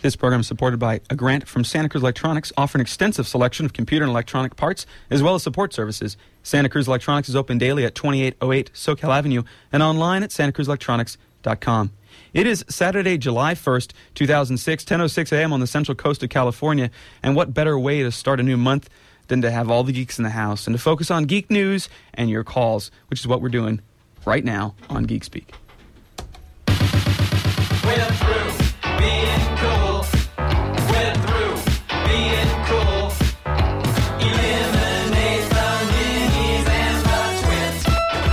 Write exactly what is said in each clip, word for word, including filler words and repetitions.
This program is supported by a grant from Santa Cruz Electronics, offering an extensive selection of computer and electronic parts, as well as support services. Santa Cruz Electronics is open daily at twenty-eight oh eight SoCal Avenue and online at santa cruz electronics dot com. It is Saturday, July first, two thousand six, ten oh six a.m. on the central coast of California, and what better way to start a new month than to have all the geeks in the house and to focus on geek news and your calls, which is what we're doing right now on Geek Speak. We're through being cool. We're through being cool. Eliminate the minis and the twins.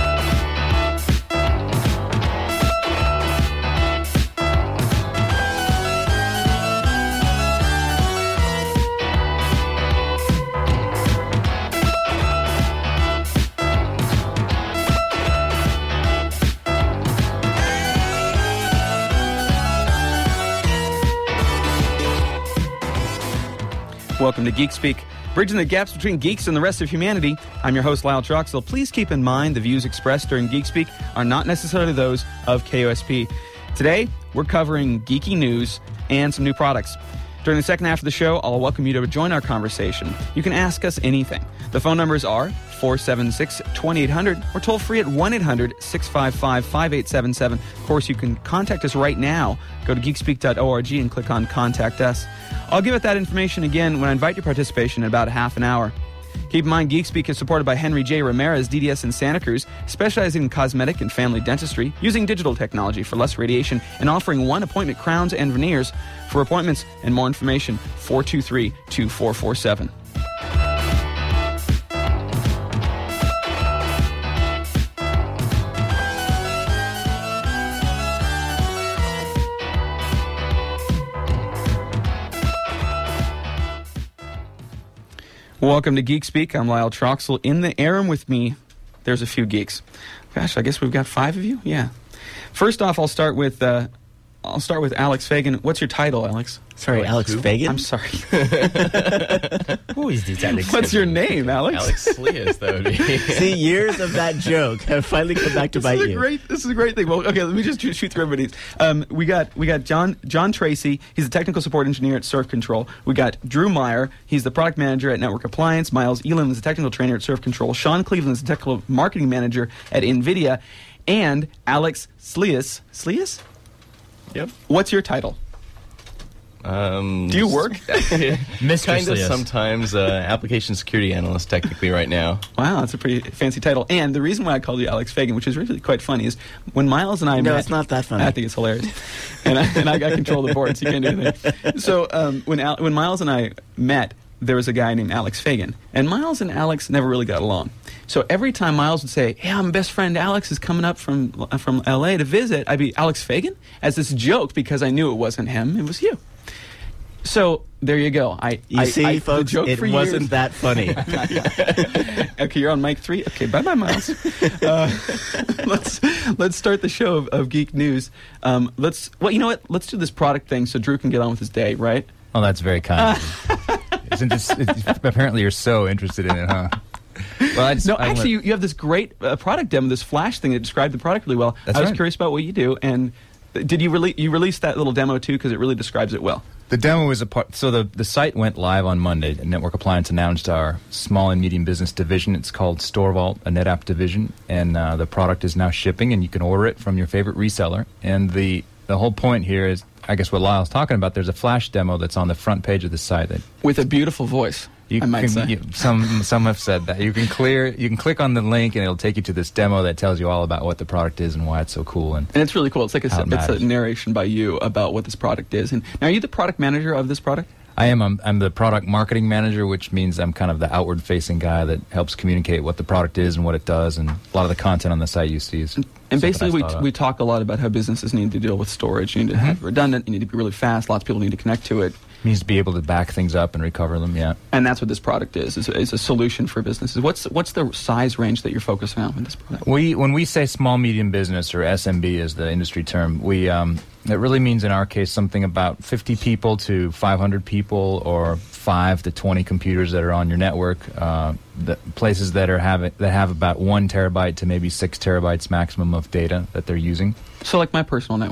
Welcome to Geek Speak, bridging the gaps between geeks and the rest of humanity. I'm your host, Lyle Troxell. Please keep in mind the views expressed during Geek Speak are not necessarily those of K O S P. Today, we're covering geeky news and some new products. During the second half of the show, I'll welcome you to join our conversation. You can ask us anything. The phone numbers are four seven six, two eight hundred or toll free at one eight hundred, six five five, five eight seven seven. Of course, you can contact us right now. Go to geek speak dot org and click on Contact Us. I'll give it that information again when I invite your participation in about a half an hour. Keep in mind, Geek Speak is supported by Henry J. Ramirez, D D S in Santa Cruz, specializing in cosmetic and family dentistry, using digital technology for less radiation, and offering one-appointment crowns and veneers. For appointments and more information, four two three, two four four seven. Welcome to Geek Speak. I'm Lyle Troxell. In the air with me, there's a few geeks. Gosh, I guess we've got five of you? Yeah. First off, I'll start with uh, I'll start with Alex Fagan. What's your title, Alex? Sorry, Alex who? Fagan? I'm sorry. Who is this Alex? What's your name, Alex? Alex Slias, though. See, years of that joke have finally come back to This bite is a you. great. This is a great thing. Well, okay, let me just shoot shoot through everybody's. Um, we got we got John John Tracy. He's a technical support engineer at Surf Control. We got Drew Meyer. He's the product manager at Network Appliance. Miles Elam is a technical trainer at Surf Control. Sean Cleveland is the technical marketing manager at NVIDIA, and Alex Slias. Slias? Yep. What's your title? Um, Do you work? Mister Kind of Slias. sometimes. Uh, application security analyst, technically, right now. Wow, that's a pretty fancy title. And the reason why I called you Alex Fagan, which is really quite funny, is when Miles and I No, met... it's not that funny. I think it's hilarious. and, I, and I got control of the board, so you can't do anything. So um, when, Al- when Miles and I met, there was a guy named Alex Fagan. And Miles and Alex never really got along. So every time Miles would say, hey, my best friend Alex is coming up from from L A to visit, I'd be, Alex Fagan? As this joke, because I knew it wasn't him, it was you. So there you go. I You I, see, I, the folks, joke it for wasn't years- that funny. Okay, you're on mic three. Okay, bye bye, Miles. Uh, let's let's start the show of, of geek news. Um, let's well, you know what? Let's do this product thing so Drew can get on with his day, right? Oh, that's very kind. Isn't this, it's, apparently you're so interested in it, huh? Well, I just, No, I actually, let- you, you have this great uh, product demo, this flash thing that described the product really well. That's I was right. curious about what you do, and th- did you rele- you release that little demo too? Because it really describes it well. the demo is a part. So the the site went live on Monday. Network Appliance announced our small and medium business division. It's called Store Vault, a NetApp division, and uh, the product is now shipping, and you can order it from your favorite reseller. And the the whole point here is, I guess, what Lyle's talking about. There's a flash demo that's on the front page of the site that With a beautiful voice, you I might can, say. you- some some have said that you can clear you can click on the link and it'll take you to this demo that tells you all about what the product is and why it's so cool. And And it's really cool. It's like a, How it it's a matters. narration by you about what this product is. And now, are you the product manager of this product? I am I'm, I'm the product marketing manager, which means I'm kind of the outward facing guy that helps communicate what the product is and what it does, and a lot of the content on the site you see is And stuff basically, that I we, thought of. we talk a lot about how businesses need to deal with storage. You need to Mm-hmm. have it redundant. You need to be really fast. Lots of people need to connect to it. means to be able to back things up and recover them. Yeah. And that's what this product is, is, is a solution for businesses. What's what's the size range that you're focusing on with this product? We when we say small medium business, or S M B is the industry term, we um, it really means in our case something about fifty people to five hundred people, or five to twenty computers that are on your network. Uh, the places that are have that have about one terabyte to maybe six terabytes maximum of data that they're using. So like my personal network.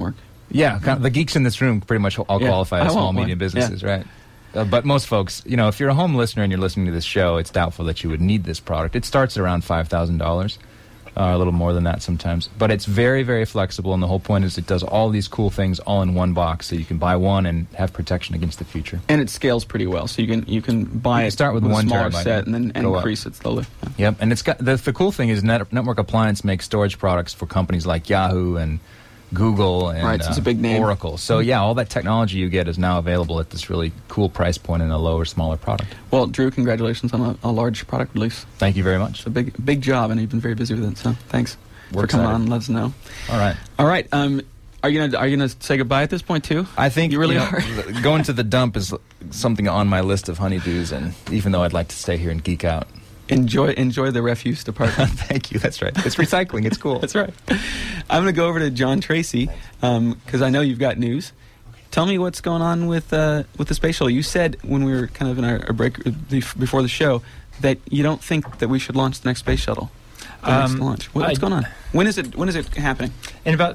Yeah, kind of, the geeks in this room pretty much all Yeah, qualify I as small, want one. medium businesses, right? Uh, but most folks, you know, if you're a home listener and you're listening to this show, it's doubtful that you would need this product. It starts at around five thousand dollars, uh, a little more than that sometimes. But it's very, very flexible, and the whole point is it does all these cool things all in one box, so you can buy one and have protection against the future. And it scales pretty well, so you can you can buy You can it start with a one smaller terabyte set and then and go up. increase it slowly. Yeah. Yep, and it's got the, the cool thing is Net, Network Appliance makes storage products for companies like Yahoo and Google and Right, so it's a uh, big name. Oracle. So yeah, all that technology you get is now available at this really cool price point in a lower, smaller product. Well, Drew, congratulations on a, a large product release. Thank you very much. It's a big big job, and you've been very busy with it. So thanks We're for coming excited. on and let us know. All right. All right, um, are you gonna are you gonna say goodbye at this point too? I think You really know, are. going to the dump is something on my list of honeydews, and even though I'd like to stay here and geek out. Enjoy enjoy the refuse department. Thank you. That's right. It's recycling. It's cool. That's right. I'm going to go over to John Tracy because I know you've got news. Tell me what's going on with uh, with the space shuttle. You said when we were kind of in our, our break uh, bef- before the show that you don't think that we should launch the next space shuttle. The next Um, launch. What, what's I- going on? When is it? When is it happening? In about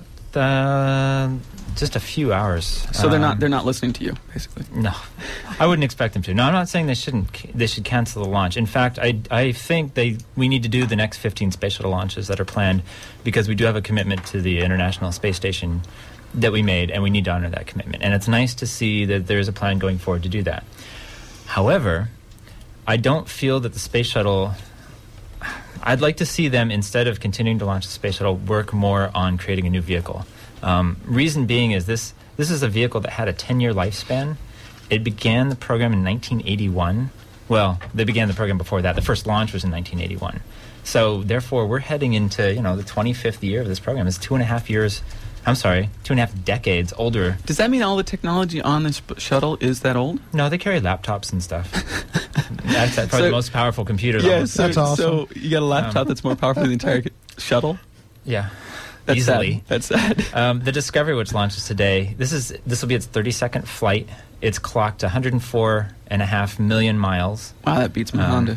uh, just a few hours. So they're not Um, they're not listening to you, basically. No, I wouldn't expect them to. No, I'm not saying they shouldn't. c- They should cancel the launch. In fact, I I think they we need to do the next fifteen space shuttle launches that are planned because we do have a commitment to the International Space Station that we made, and we need to honor that commitment. And it's nice to see that there is a plan going forward to do that. However, I don't feel that the space shuttle. I'd like to see them, instead of continuing to launch the space shuttle, work more on creating a new vehicle. Um, reason being is this this is a vehicle that had a ten-year lifespan. It began the program in nineteen eighty-one. Well, they began the program before that. The first launch was in nineteen eighty-one. So, therefore, we're heading into, you know, the twenty-fifth year of this program. It's two and a half years, I'm sorry, two and a half decades older. Does that mean all the technology on this b- shuttle is that old? No, they carry laptops and stuff. That's probably So- the most powerful computer. Yeah, on- so, That's awesome. so you got a laptop Um, that's more powerful than the entire shuttle? yeah. That's Easily. sad. That's sad. Um, the Discovery, which launches today, this is this will be its thirty-second flight. It's clocked one hundred four and a half million miles. Wow, that beats my Um, Honda.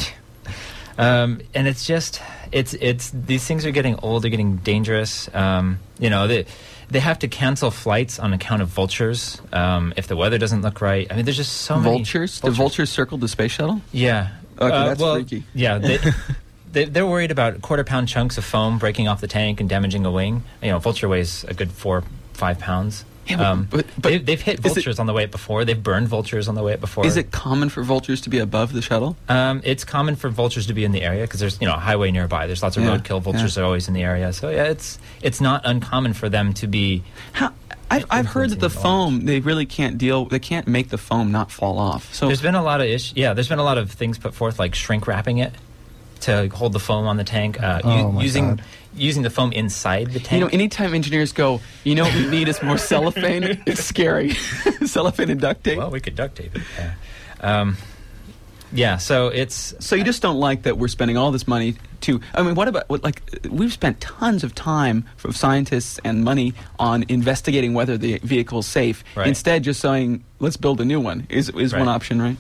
Um, and it's just it's it's these things are getting old. They're getting dangerous. Um, you know they they have to cancel flights on account of vultures um, if the weather doesn't look right. I mean, there's just so many Vultures? The vultures circled the space shuttle? Yeah. Okay, Uh, that's well, freaky. Yeah. They, they, they're worried about quarter pound chunks of foam breaking off the tank and damaging a wing. You know, vulture weighs a good four, five pounds. Yeah, but- um, but- but they, they've hit is it- vultures on the way up before. They've burned vultures on the way up before. Is it common for vultures to be above the shuttle? Um, it's common for vultures to be in the area because there's you know a highway nearby. There's lots of Yeah, roadkill. Vultures yeah. are always in the area. So yeah, it's it's not uncommon for them to be. How, I've, I've heard that the Influencing the launch. foam, they really can't deal, they can't make the foam not fall off. So There's been a lot of ish. Yeah, there's been a lot of things put forth like shrink wrapping it to hold the foam on the tank. Uh, Oh, u- my using God. using the foam inside the tank. You know, anytime engineers go, you know what we need is more cellophane, it's scary. Cellophane and duct tape. Well, we could duct tape it. Yeah. Um, yeah, so it's So you just don't like that we're spending all this money to, I mean, what about, what, like, we've spent tons of time from scientists and money on investigating whether the vehicle is safe. Right. Instead, just saying, let's build a new one is, is Right. one option, right?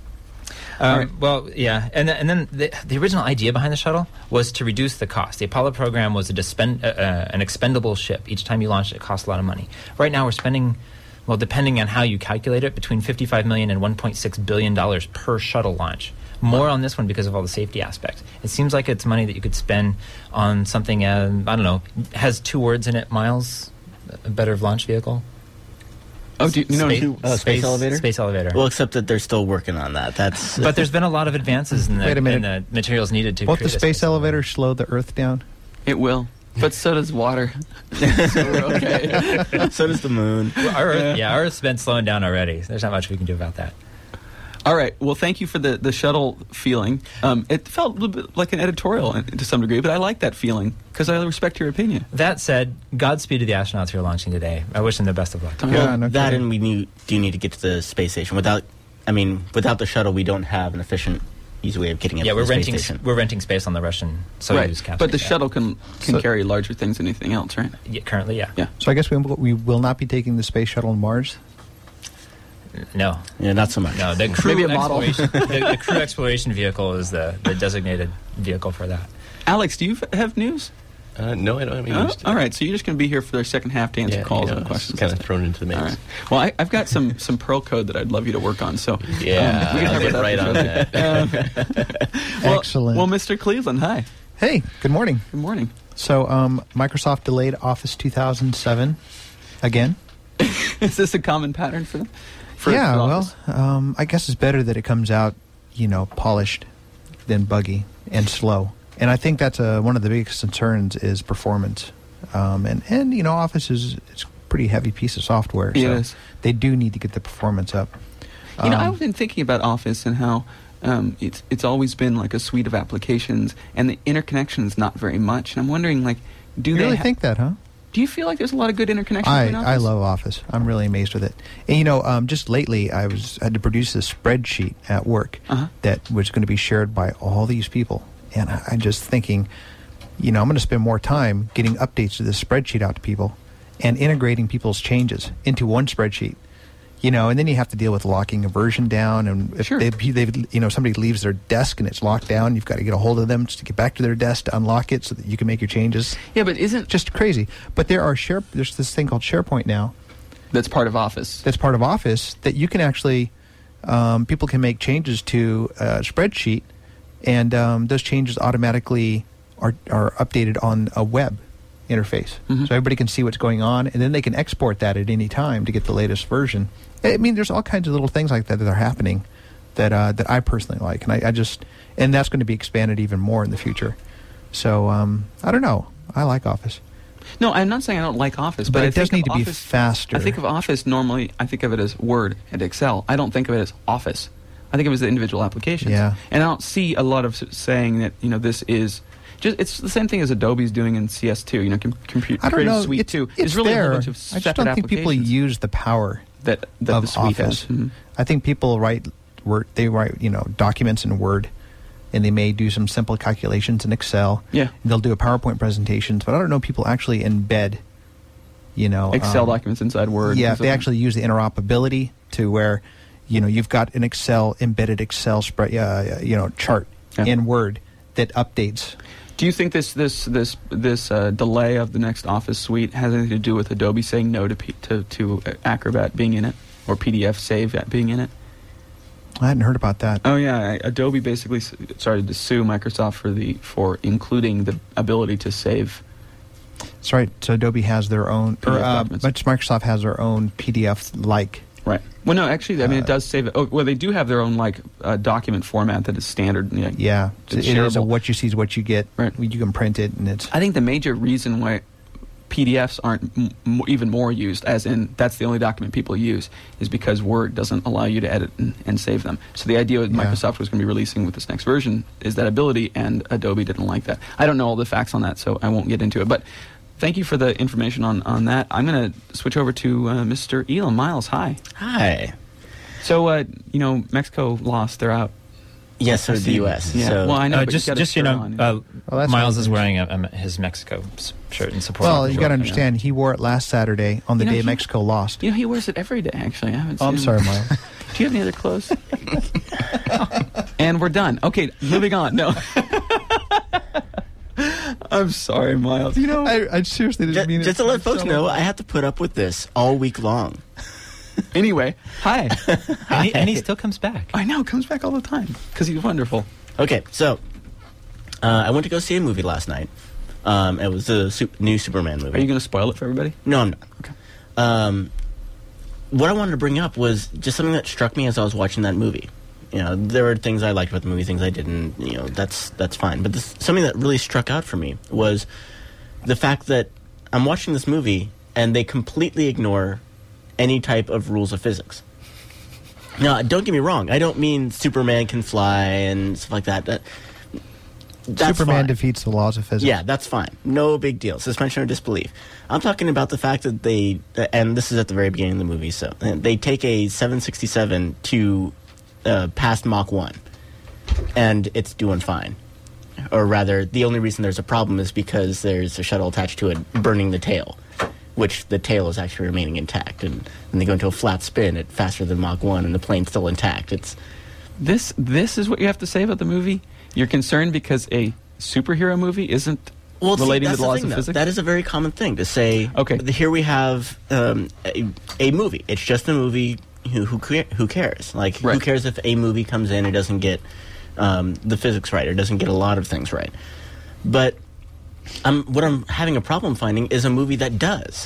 Um, All right. Well, yeah, and then, and then the, the original idea behind the shuttle was to reduce the cost. The Apollo program was a dispend, uh, uh, an expendable ship. Each time you launched it, it cost a lot of money. Right now, we're spending, well, depending on how you calculate it, between fifty-five million dollars and one point six billion dollars per shuttle launch. More on this one because of all the safety aspects. It seems like it's money that you could spend on something, uh, I don't know, has two words in it, Miles, a better launch vehicle. Oh, do you, you know, space, you- uh, space elevator? Space elevator. Well, except that they're still working on that. That's But there's been a lot of advances in the, Wait a minute. in the materials needed to Won't the create a space elevator slow the Earth down? it will. But so does water. So we're okay. so does the moon. Well, our Earth, Yeah. yeah. our Earth's been slowing down already. There's not much we can do about that. All right. Well, thank you for the, the shuttle feeling. Um, it felt a little bit like an editorial in- to some degree, but I like that feeling because I respect your opinion. That said, Godspeed to the astronauts who are launching today. I wish them the best of luck. Yeah, no that kidding. and we need, do need to get to the space station. Without, I mean, without the shuttle, we don't have an efficient, easy way of getting it Yeah, to we're the space renting station. we're renting space on the Russian Soyuz right. capsule. But the yeah. shuttle can, can So- carry larger things than anything else, right? Yeah, currently, yeah. Yeah. So I guess we, we will not be taking the space shuttle on Mars. No, Yeah, not so much. no. The crew Maybe a model. exploration, the, the crew exploration vehicle is the, the designated vehicle for that. Alex, do you f- have news? Uh, no, I don't have any Oh, news today. all right, so you're just going to be here for their second half to answer Yeah, calls you know, and questions. kind of thrown into the mix. All right. Well, I, I've got some some Perl code that I'd love you to work on. So Yeah, um, we can I'll talk get about right on that. Um, well, Excellent. Well, Mister Cleveland, hi. Hey, good morning. Good morning. So, um, Microsoft delayed Office two thousand seven again. Is this a common pattern for them? For yeah, for well, Office? um, I guess it's better that it comes out, you know, polished than buggy and slow. And I think that's a, one of the biggest concerns is performance. Um, and, and, you know, Office is it's a pretty heavy piece of software. It so is. They do need to get the performance up. You know, Um, I've been thinking about Office and how um, it's it's always been like a suite of applications, and the interconnection is not very much. And I'm wondering, like, do you they really ha- think that, huh? Do you feel like there's a lot of good interconnection I, between Office? I love Office. I'm really amazed with it. And you know, um, just lately, I was had to produce a spreadsheet at work Uh-huh. that was going to be shared by all these people, and I, I'm just thinking, you know, I'm going to spend more time getting updates to this spreadsheet out to people and integrating people's changes into one spreadsheet. You know, and then you have to deal with locking a version down, and if Sure. they, they, you know, somebody leaves their desk and it's locked down, you've got to get a hold of them just to get back to their desk to unlock it so that you can make your changes. Yeah, but isn't Just crazy. But there are share. There's this thing called SharePoint now that's part of Office? that's part of Office that you can actually um, people can make changes to a spreadsheet, and um, those changes automatically are are updated on a web interface, Mhm. so everybody can see what's going on, and then they can export that at any time to get the latest version. I mean, there's all kinds of little things like that that are happening that uh, that I personally like, and I, I just and that's going to be expanded even more in the future. So um, I don't know. I like Office, No, I'm not saying I don't like Office, but, but I it does think need of to be Office, faster. I think of Office normally. I think of it as Word and Excel. I don't think of it as Office. I think of it as the individual applications. Yeah. And I don't see a lot of s- saying that you know this is. Just, it's the same thing as Adobe's doing in C S two. You know, com- compu- I don't Creative know. Suite it's, two. It's really there. a bunch of I separate just don't think people applications use the power that that of the suite Office. has. Mhm. I think people write word. They write you know documents in Word, and they may do some simple calculations in Excel. Yeah. They'll do a PowerPoint presentations, but I don't know people actually embed. You know, Excel um, documents inside Word. Yeah, and if they stuff. actually use the interoperability to where, you know, you've got an Excel embedded Excel spread, uh, you know, chart Yeah. in Word that updates. Do you think this this this this uh, delay of the next Office suite has anything to do with Adobe saying no to P- to, to Acrobat being in it, or P D F Save being in it? I hadn't heard about that. Oh yeah, I- Adobe basically s- started to sue Microsoft for the for including the ability to save. That's right. So Adobe has their own, P D F or uh, documents. much Microsoft has their own P D F-like. Right. Well, no, actually, I mean it Uh, does save it. Oh, well, they do have their own like uh, document format that is standard. You know, Yeah, it's it is a shareable. what you see is what you get. Right. You can print it, and it's I think the major reason why P D Fs aren't m- m- even more used, as in that's the only document people use, is because Word doesn't allow you to edit and, and save them. So the idea that Yeah. Microsoft was going to be releasing with this next version is that ability, and Adobe didn't like that. I don't know all the facts on that, so I won't get into it. But thank you for the information on, on that. I'm going to switch over to uh, Mister Elam Miles. Hi. Hi. So, uh, you know, Mexico lost. They're out. Yes, so I did see. the U S. Yeah. So Well, I know, Uh, but just, you got a just you shirt know, on. uh, Well, that's Miles what- is wearing a, um, his Mexico s- shirt in support. well, of you the got to work, understand. He wore it last Saturday on the You know, day he- Mexico lost. You know, he wears it every day, actually. I haven't Oh, I'm seen sorry, him. Miles. Do you have any other clothes? And we're done. Okay, moving on. No. I'm sorry, Miles. You know, I, I seriously didn't just, mean it. just to let folks know, I have to put up with this all week long. anyway, hi. and, he, and he still comes back. I know, comes back all the time because he's wonderful. Okay, so uh, I went to go see a movie last night. Um, it was the su- new Superman movie. Are you going to spoil it for everybody? No, I'm not. Okay. Um, what I wanted to bring up was just something that struck me as I was watching that movie. You know, there were things I liked about the movie, things I didn't. You know, that's that's fine. But this, something that really struck out for me was the fact that I'm watching this movie and they completely ignore any type of rules of physics. Now, don't get me wrong. I don't mean Superman can fly and stuff like that. that that's Superman fine. defeats the laws of physics. Yeah, that's fine. No big deal. Suspension of disbelief. I'm talking about the fact that they, and this is at the very beginning of the movie, so they take a seven sixty-seven to uh, past Mach one, and it's doing fine. Or rather, the only reason there's a problem is because there's a shuttle attached to it burning the tail, which the tail is actually remaining intact. And when they go into a flat spin at faster than Mach one, and the plane's still intact. It's This this is what you have to say about the movie? You're concerned because a superhero movie isn't Well, see, relating that's to the laws thing, of though. physics? That is a very common thing to say. Okay. Here we have um, a, a movie. It's just a movie. Who who, ca- who cares? Like, who Right. cares if a movie comes in and doesn't get um, the physics right or doesn't get a lot of things right? But I'm, what I'm having a problem finding is a movie that does.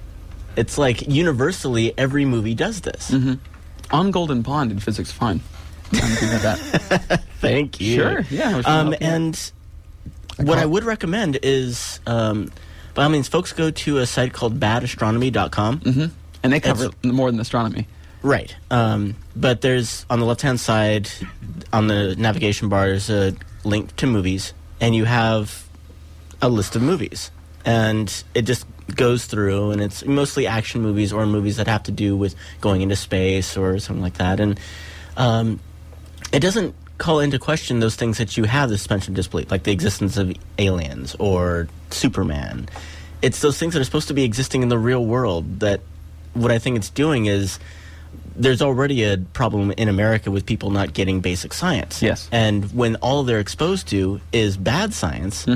It's like universally every movie does this. Mm-hmm. On Golden Pond did physics fine. I'm thinking of that. Thank you. Sure, yeah, I was trying to Um, help you out. and what I would recommend is, um, by all means, folks go to a site called bad astronomy dot com. Mm-hmm. And they cover It's- more than astronomy. Right. Um, but there's, on the left-hand side, on the navigation bar, there's a link to movies, and you have a list of movies. And it just goes through, and it's mostly action movies or movies that have to do with going into space or something like that. And um, it doesn't call into question those things that you have the suspension of disbelief, like the existence of aliens or Superman. It's those things that are supposed to be existing in the real world that what I think it's doing is there's already a problem in America with people not getting basic science. Yes. And when all they're exposed to is bad science,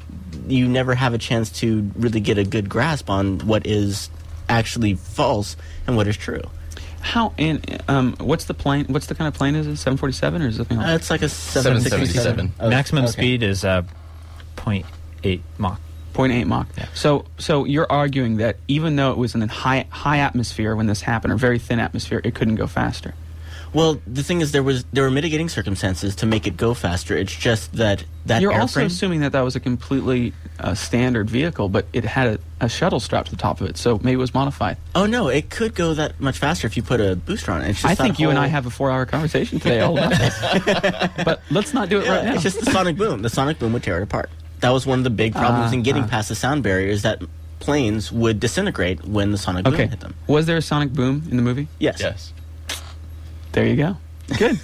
you never have a chance to really get a good grasp on what is actually false and what is true. How and um, what's the plane? What's the kind of plane is it? seven forty-seven or is it something Uh, else? it's like a seven seven seventy-seven. Oh, Maximum okay. speed is uh, zero point eight Mach. point eight Mach. Yeah. So, so you're arguing that even though it was in a high high atmosphere when this happened, or very thin atmosphere, it couldn't go faster. Well, the thing is, there was there were mitigating circumstances to make it go faster. It's just that that You're also airframe. assuming that that was a completely uh, standard vehicle, but it had a, a shuttle strapped to the top of it, so maybe it was modified. Oh no, it could go that much faster if you put a booster on it. It's just I that think you and I whole- have a four-hour conversation today all about this. But let's not do it Yeah, right now. It's just the sonic boom. The sonic boom would tear it apart. That was one of the big problems Ah, in getting ah. past the sound barrier. Is that planes would disintegrate when the sonic okay. boom hit them. Was there a sonic boom in the movie? Yes. Yes. There you go. Good.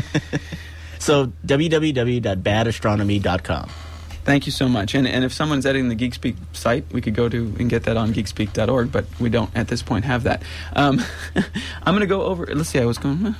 So w w w dot bad astronomy dot com. Thank you so much. And and if someone's editing the GeekSpeak site, we could go to and get that on geekspeak dot org, but we don't at this point have that. Um, I'm going to go over. Let's see. I was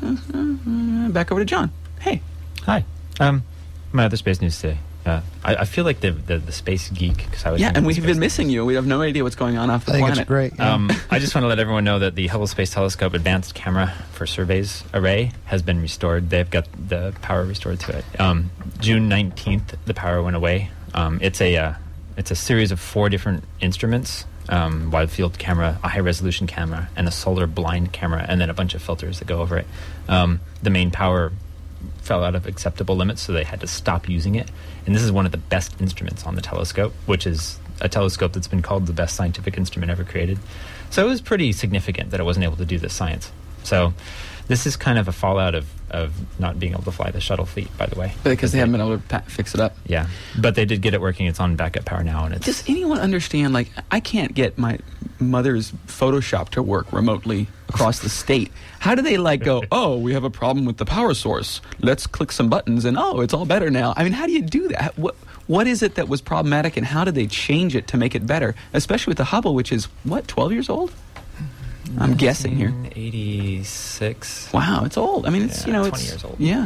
going back over to John. Hey. Hi. Um, my other space news today. Uh, I, I feel like the, the the space geek because I was Yeah, in and the we've space been news. missing you. We have no idea what's going on off the I think planet. it's great. yeah. Um, I just want to let everyone know that the Hubble Space Telescope Advanced Camera for Surveys Array has been restored. They've got the power restored to it. Um, June nineteenth, the power went away. Um, it's a uh, it's a series of four different instruments: um, wide field camera, a high resolution camera, and a solar blind camera, and then a bunch of filters that go over it. Um, the main power fell out of acceptable limits, so they had to stop using it. And this is one of the best instruments on the telescope, which is a telescope that's been called the best scientific instrument ever created. So it was pretty significant that it wasn't able to do this science. So this is kind of a fallout of, of not being able to fly the shuttle fleet, by the way. Because they haven't been able to pa- fix it up. Yeah, but they did get it working. It's on backup power now, and it's Does anyone understand, like, I can't get my mother's Photoshop to work remotely across the state. How do they, like, go, oh, we have a problem with the power source. Let's click some buttons, and, oh, it's all better now. I mean, how do you do that? What What is it that was problematic, and how did they change it to make it better? Especially with the Hubble, which is, what, twelve years old? I'm guessing here. eighty-six. Wow, it's old. I mean, it's, Yeah, you know, twenty it's... years old. Yeah.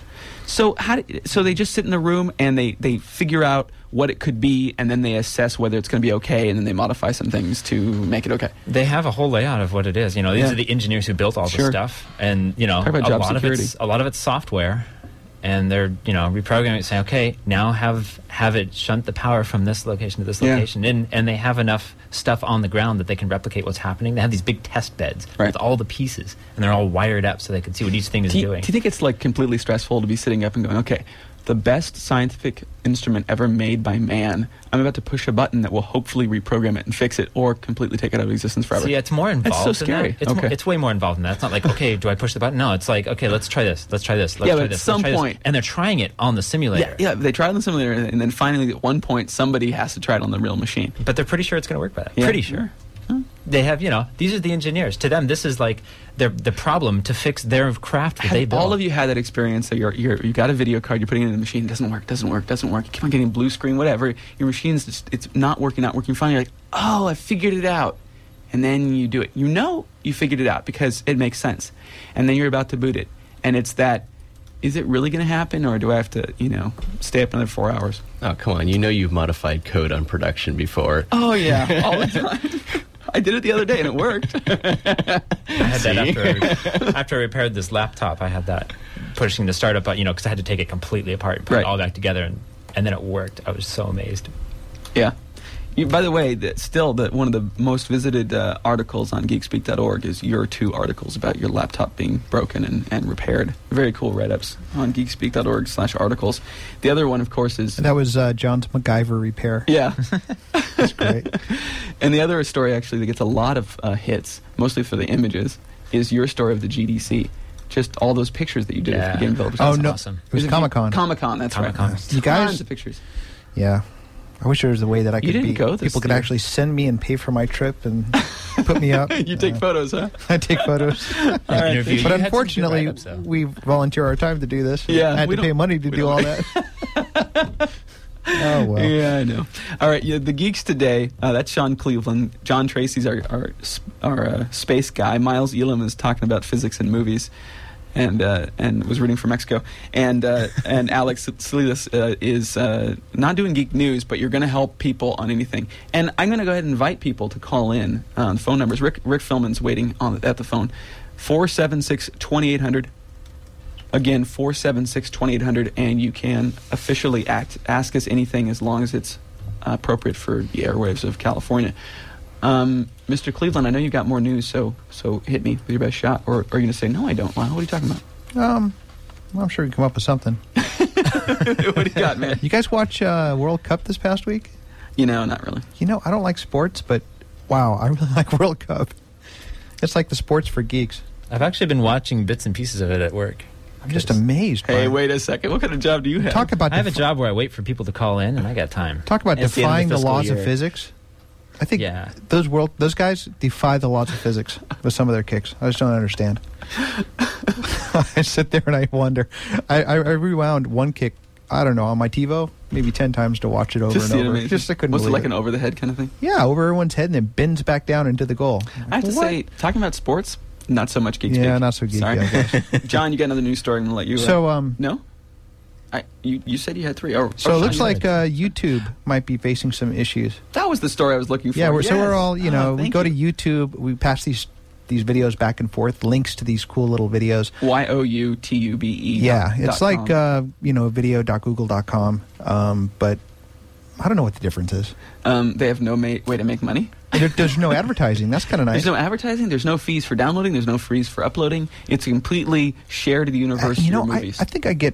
So how? Do, so they just sit in the room and they, they figure out what it could be, and then they assess whether it's going to be okay, and then they modify some things to make it okay. They have a whole layout of what it is. You know, these Yeah. are the engineers who built all Sure. the stuff, and you know, Talk about a job lot security. of it's a lot of it's software, and they're you know reprogramming it, saying, okay, now have have it shunt the power from this location to this Yeah. location, and and they have enough stuff on the ground that they can replicate what's happening. They have these big test beds Right. with all the pieces, and they're all wired up so they can see what each thing is Do you, doing. do you think it's like completely stressful to be sitting up and going, okay, the best scientific instrument ever made by man, I'm about to push a button that will hopefully reprogram it and fix it, or completely take it out of existence forever? See, it's more That's involved. so than that. scary. It's, mo- Okay. it's way more involved than that. It's not like, okay, do I push the button? No, it's like, okay, let's try this. Let's try this. Let's Yeah, try but this. at some let's try this. point- and they're trying it on the simulator. yeah, yeah. They try it on the simulator, and then finally, at one point, somebody has to try it on the real machine. But they're pretty sure it's going to work by that. Yeah. Pretty sure. They have, you know, these are the engineers. To them, this is like their the problem to fix their craft that Have they built. all of you had that experience that you're, you're, you got a video card, you're putting it in the machine, it doesn't work, doesn't work, doesn't work. You keep on getting blue screen, whatever. Your machine's just, it's not working, not working. Finally, you're like, oh, I figured it out. And then you do it. You know you figured it out because it makes sense. And then you're about to boot it. And it's that is it really going to happen, or do I have to, you know, stay up another four hours? Oh, come on. You know you've modified code on production before. Oh, yeah, all the time. I did it the other day, and it worked. I had that after I, after I repaired this laptop. I had that pushing the startup, you know, because I had to take it completely apart and put Right. it all back together, and, and then it worked. I was so amazed. Yeah. You, by the way, that still that one of the most visited uh, articles on geekspeak dot org is your two articles about your laptop being broken and, and repaired. Very cool write-ups on geekspeak dot org slash articles. The other one, of course, is... And that was uh, John's MacGyver repair. Yeah. That's great. And the other story, actually, that gets a lot of uh, hits, mostly for the images, is your story of the G D C. Just all those pictures that you did Yeah. of the game developers. Oh, That's no. awesome. It was Comic-Con. Comic-Con, that's Comic-Con. right. You guys- Tons of pictures. Yeah. I wish there was a way that I You could didn't be. go this people could year. actually send me and pay for my trip and put me up. You take Uh, photos, huh? I take photos. right. Interview. You But had some good unfortunately, write-ups, though. we volunteer our time to do this. Yeah, I had we to pay don't- money to we do don't- all that. Oh, well. Yeah, I know. All right, yeah, the geeks today. Uh, that's Sean Cleveland. John Tracy's our our, s- our uh, space guy. Miles Elam is talking about physics and movies, and uh, and was rooting for Mexico. And uh, and Alex Salinas uh, is uh, not doing geek news, but you're going to help people on anything. And I'm going to go ahead and invite people to call in. Uh, the phone numbers. Rick Rick Philman's waiting on at the phone. four seven six, two eight zero zero. Again, four seven six, two eight zero zero, and you can officially act, ask us anything as long as it's uh, appropriate for the airwaves of California. Um, Mister Cleveland, I know you got more news, so so hit me with your best shot. Or, or are you going to say, no, I don't, Lyle? What are you talking about? Um, well, I'm sure you can come up with something. What do you got, man? You guys watch uh, World Cup this past week? You know, not really. You know, I don't like sports, but wow, I really like World Cup. It's like the sports for geeks. I've actually been watching bits and pieces of it at work. I'm just amazed. Hey, by wait a second. What kind of job do you have? Talk about I have a defi- job where I wait for people to call in, and I got time. Talk about It's the end of defying the the, fiscal laws of year. physics. I think Yeah. those world those guys defy the laws of physics with some of their kicks. I just don't understand. I sit there and I wonder. I, I, I rewound one kick. I don't know on my TiVo maybe ten times to watch it over Just and see it over. amazing. Just I couldn't Was it believe like it. an over the head kind of thing? Yeah, over everyone's head and then bends back down into the goal. I have to What? say, talking about sports, not so much geek Yeah, speak. not so geeky, Sorry. I guess. John, you got another news story. I'm going to let you. Uh, So um, no? I, you, you said you had three. Or, so or it looks Sean, you like had- uh, YouTube might be facing some issues. that was the story I was looking for. Yeah, we're, so Yes. we're all, you Oh, know, we thank go you. to YouTube, we pass these these videos back and forth, links to these cool little videos. Y O U T U B E. Yeah, dot- it's dot like, com. uh, you know, video dot google dot com, um, but I don't know what the difference is. um, they have no ma- way to make money. There, there's no advertising. That's kind of nice. There's no advertising. There's no fees for downloading. There's no fees for uploading. It's completely shared to the Uh, universe. you know, your I, movies. I think I get,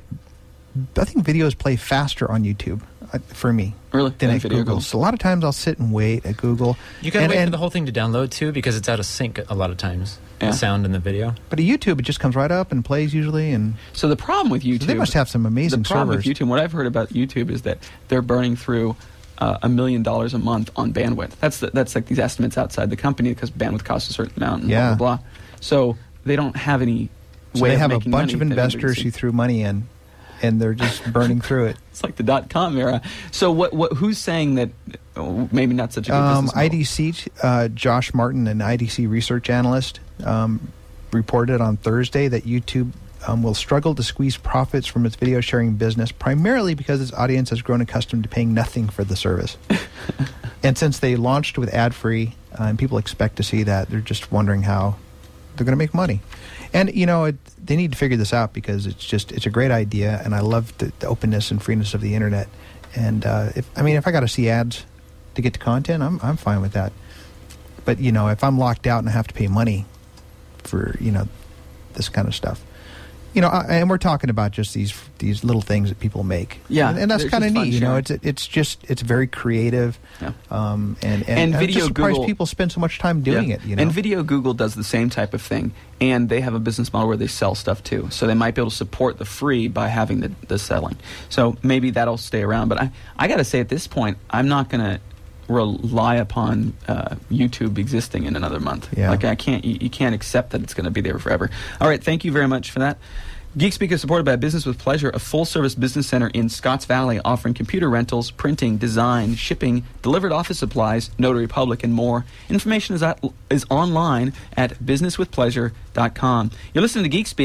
I think videos play faster on YouTube uh, for me Really? than Than at video Google. Google? So a lot of times I'll sit and wait at Google. You gotta and, wait and, for the whole thing to download too, because it's out of sync a lot of times. Yeah. The sound and the video. But at YouTube, it just comes right up and plays usually, and so the problem with YouTube. so they must have some amazing the problem servers. with YouTube. What I've heard about YouTube is that they're burning through uh, a million dollars a month on bandwidth. That's the, that's like these estimates outside the company because bandwidth costs a certain amount. And Yeah. Blah blah blah. So they don't have any So way they of have a making bunch money of that investors everybody who sees. threw money in, and they're just burning through it. It's like the dot com era. So what? What? Who's saying that? Oh, maybe not such a good Um, business model. I D C, uh, Josh Martin, an I D C research analyst, um, reported on Thursday that YouTube um, will struggle to squeeze profits from its video sharing business, primarily because its audience has grown accustomed to paying nothing for the service. And since they launched with ad-free, uh, and people expect to see that, they're just wondering how they're going to make money. And, you know, it, they need to figure this out because it's just, it's a great idea, and I love the, the openness and freeness of the internet. And, uh, if I mean, if I got to see ads to get to content, I'm I'm fine with that. But, you know, if I'm locked out and I have to pay money for, you know, this kind of stuff. You know, I, and we're talking about just these these little things that people make. Yeah, And, and that's they're kind of just fun neat, you know. sharing. It's it's just, it's very creative. Yeah. Um, and, and, And I'm Video just surprised Google- people spend so much time doing Yeah. it, you know. And Video Google does the same type of thing, and they have a business model where they sell stuff too. So they might be able to support the free by having the, the selling. So maybe that'll stay around. But I, I got to say, at this point, I'm not going to rely upon uh, YouTube existing in another month. Yeah. Like I can't, you, you can't accept that it's going to be there forever. All right, thank you very much for that. GeekSpeak is supported by Business with Pleasure, a full-service business center in Scotts Valley offering computer rentals, printing, design, shipping, delivered office supplies, notary public, and more. Information is, at, is online at business with pleasure dot com. You're listening to GeekSpeak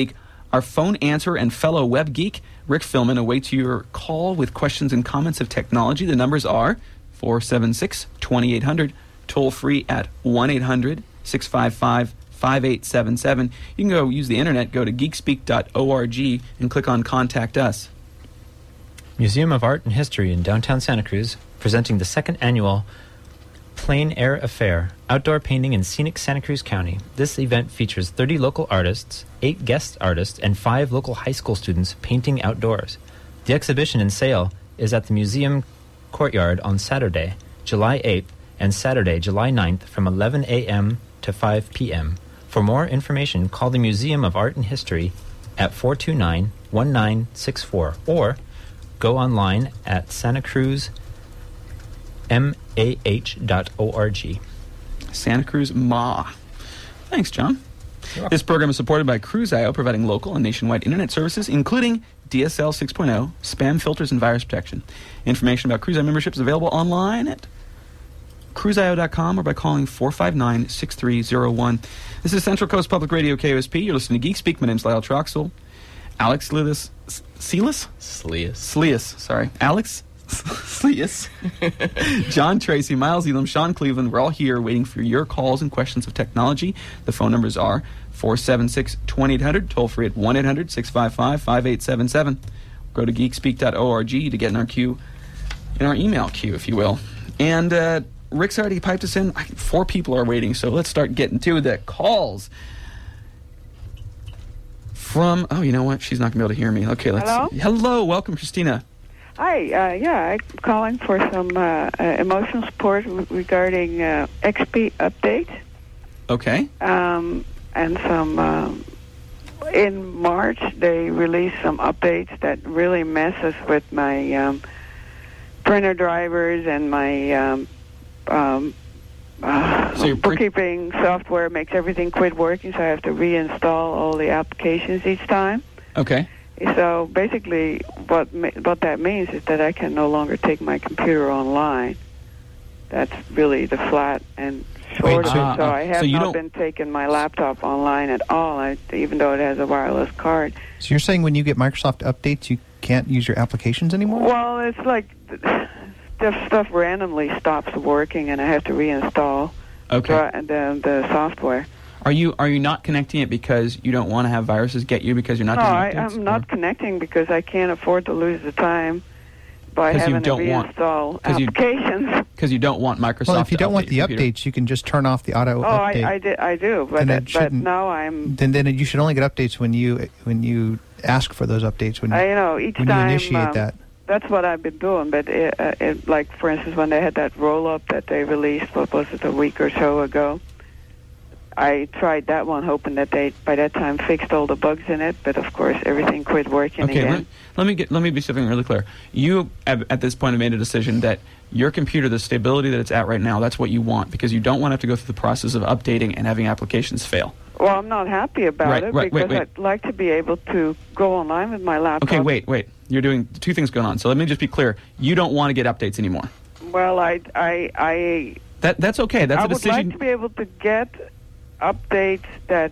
Our phone answerer and fellow web geek, Rick Philman, awaits your call with questions and comments of technology. The numbers are four seven six, two eight zero zero, toll free at one eight hundred, six five five, five eight seven seven. You can go use the internet, go to geekspeak dot org and click on Contact Us. Museum of Art and History in downtown Santa Cruz, presenting the second annual Plein Air Affair, outdoor painting in scenic Santa Cruz County. This event features thirty local artists, eight guest artists, and five local high school students painting outdoors. The exhibition and sale is at the museum courtyard on Saturday, July eighth, and Saturday, July ninth, from eleven a.m. to five p.m. For more information, call the Museum of Art and History at four two nine, one nine six four or go online at santa cruz m a h dot org. Santa Cruz M A. Thanks, John. This program is supported by Cruise.io, providing local and nationwide internet services, including D S L six point oh, spam filters, and virus protection. Information about Cruise.io membership is available online at cruise i o dot com or by calling four five nine, six three zero one. This is Central Coast Public Radio, K O S P. You're listening to Geek Speak. My name's Lyle Troxel. Alex Sleas, Sleas? Sleas. Sleas, sorry. Alex Sleas, John Tracy, Miles Elam, Sean Cleveland. We're all here waiting for your calls and questions of technology. The phone numbers are four seven six, two eight zero zero, toll free at one eight hundred, six five five, five eight seven seven. Go to geekspeak dot org to get in our queue, in our email queue, if you will. And uh, Rick's already piped us in. Four people are waiting, so let's start getting to the calls. From, oh, you know what? She's not going to be able to hear me. Okay, let's Hello? see. Hello, welcome, Christina. Hi, uh, yeah, I'm calling for some uh, uh, emotional support w- regarding uh, X P update. Okay. Um, and some, um, in March, they released some updates that really messes with my um, printer drivers and my um, um, uh, So your print- bookkeeping software makes everything quit working, so I have to reinstall all the applications each time. Okay. So basically, what ma- what that means is that I can no longer take my computer online. That's really the flat and short Wait, of it. uh, So uh, I have so you not don't- been taking my laptop online at all, I, even though it has a wireless card. So you're saying when you get Microsoft updates, you can't use your applications anymore? Well, it's like the stuff randomly stops working, and I have to reinstall Okay. the, the, the software. Are you are you not connecting it because you don't want to have viruses get you because you're not No, doing I, updates? I'm not connecting because I can't afford to lose the time by 'Cause you having to don't want- reinstall 'cause you- applications. Because you don't want Microsoft Well, if you to don't want update the your computer. updates, you can just turn off the auto Oh, I, update. I, did, I do, but, And that, it but shouldn't- now I'm, Then, then you should only get updates when you when you ask for those updates. When you, I, you know, each when time. you initiate um, that. That's what I've been doing, but it, uh, it, like, for instance, when they had that roll-up that they released, what was it, a week or so ago, I tried that one hoping that they, by that time, fixed all the bugs in it, but of course everything quit working Okay, again. let, let me get let me be something really clear. You at, at this point have made a decision that your computer, the stability that it's at right now, that's what you want because you don't want to have to go through the process of updating and having applications fail. Well, I'm not happy about Right, it right, wait, because wait. I'd like to be able to go online with my laptop. Okay, wait, wait. You're doing two things going on. So let me just be clear. You don't want to get updates anymore. Well, I, I, I, That that's okay. That's I a would decision like to be able to get updates that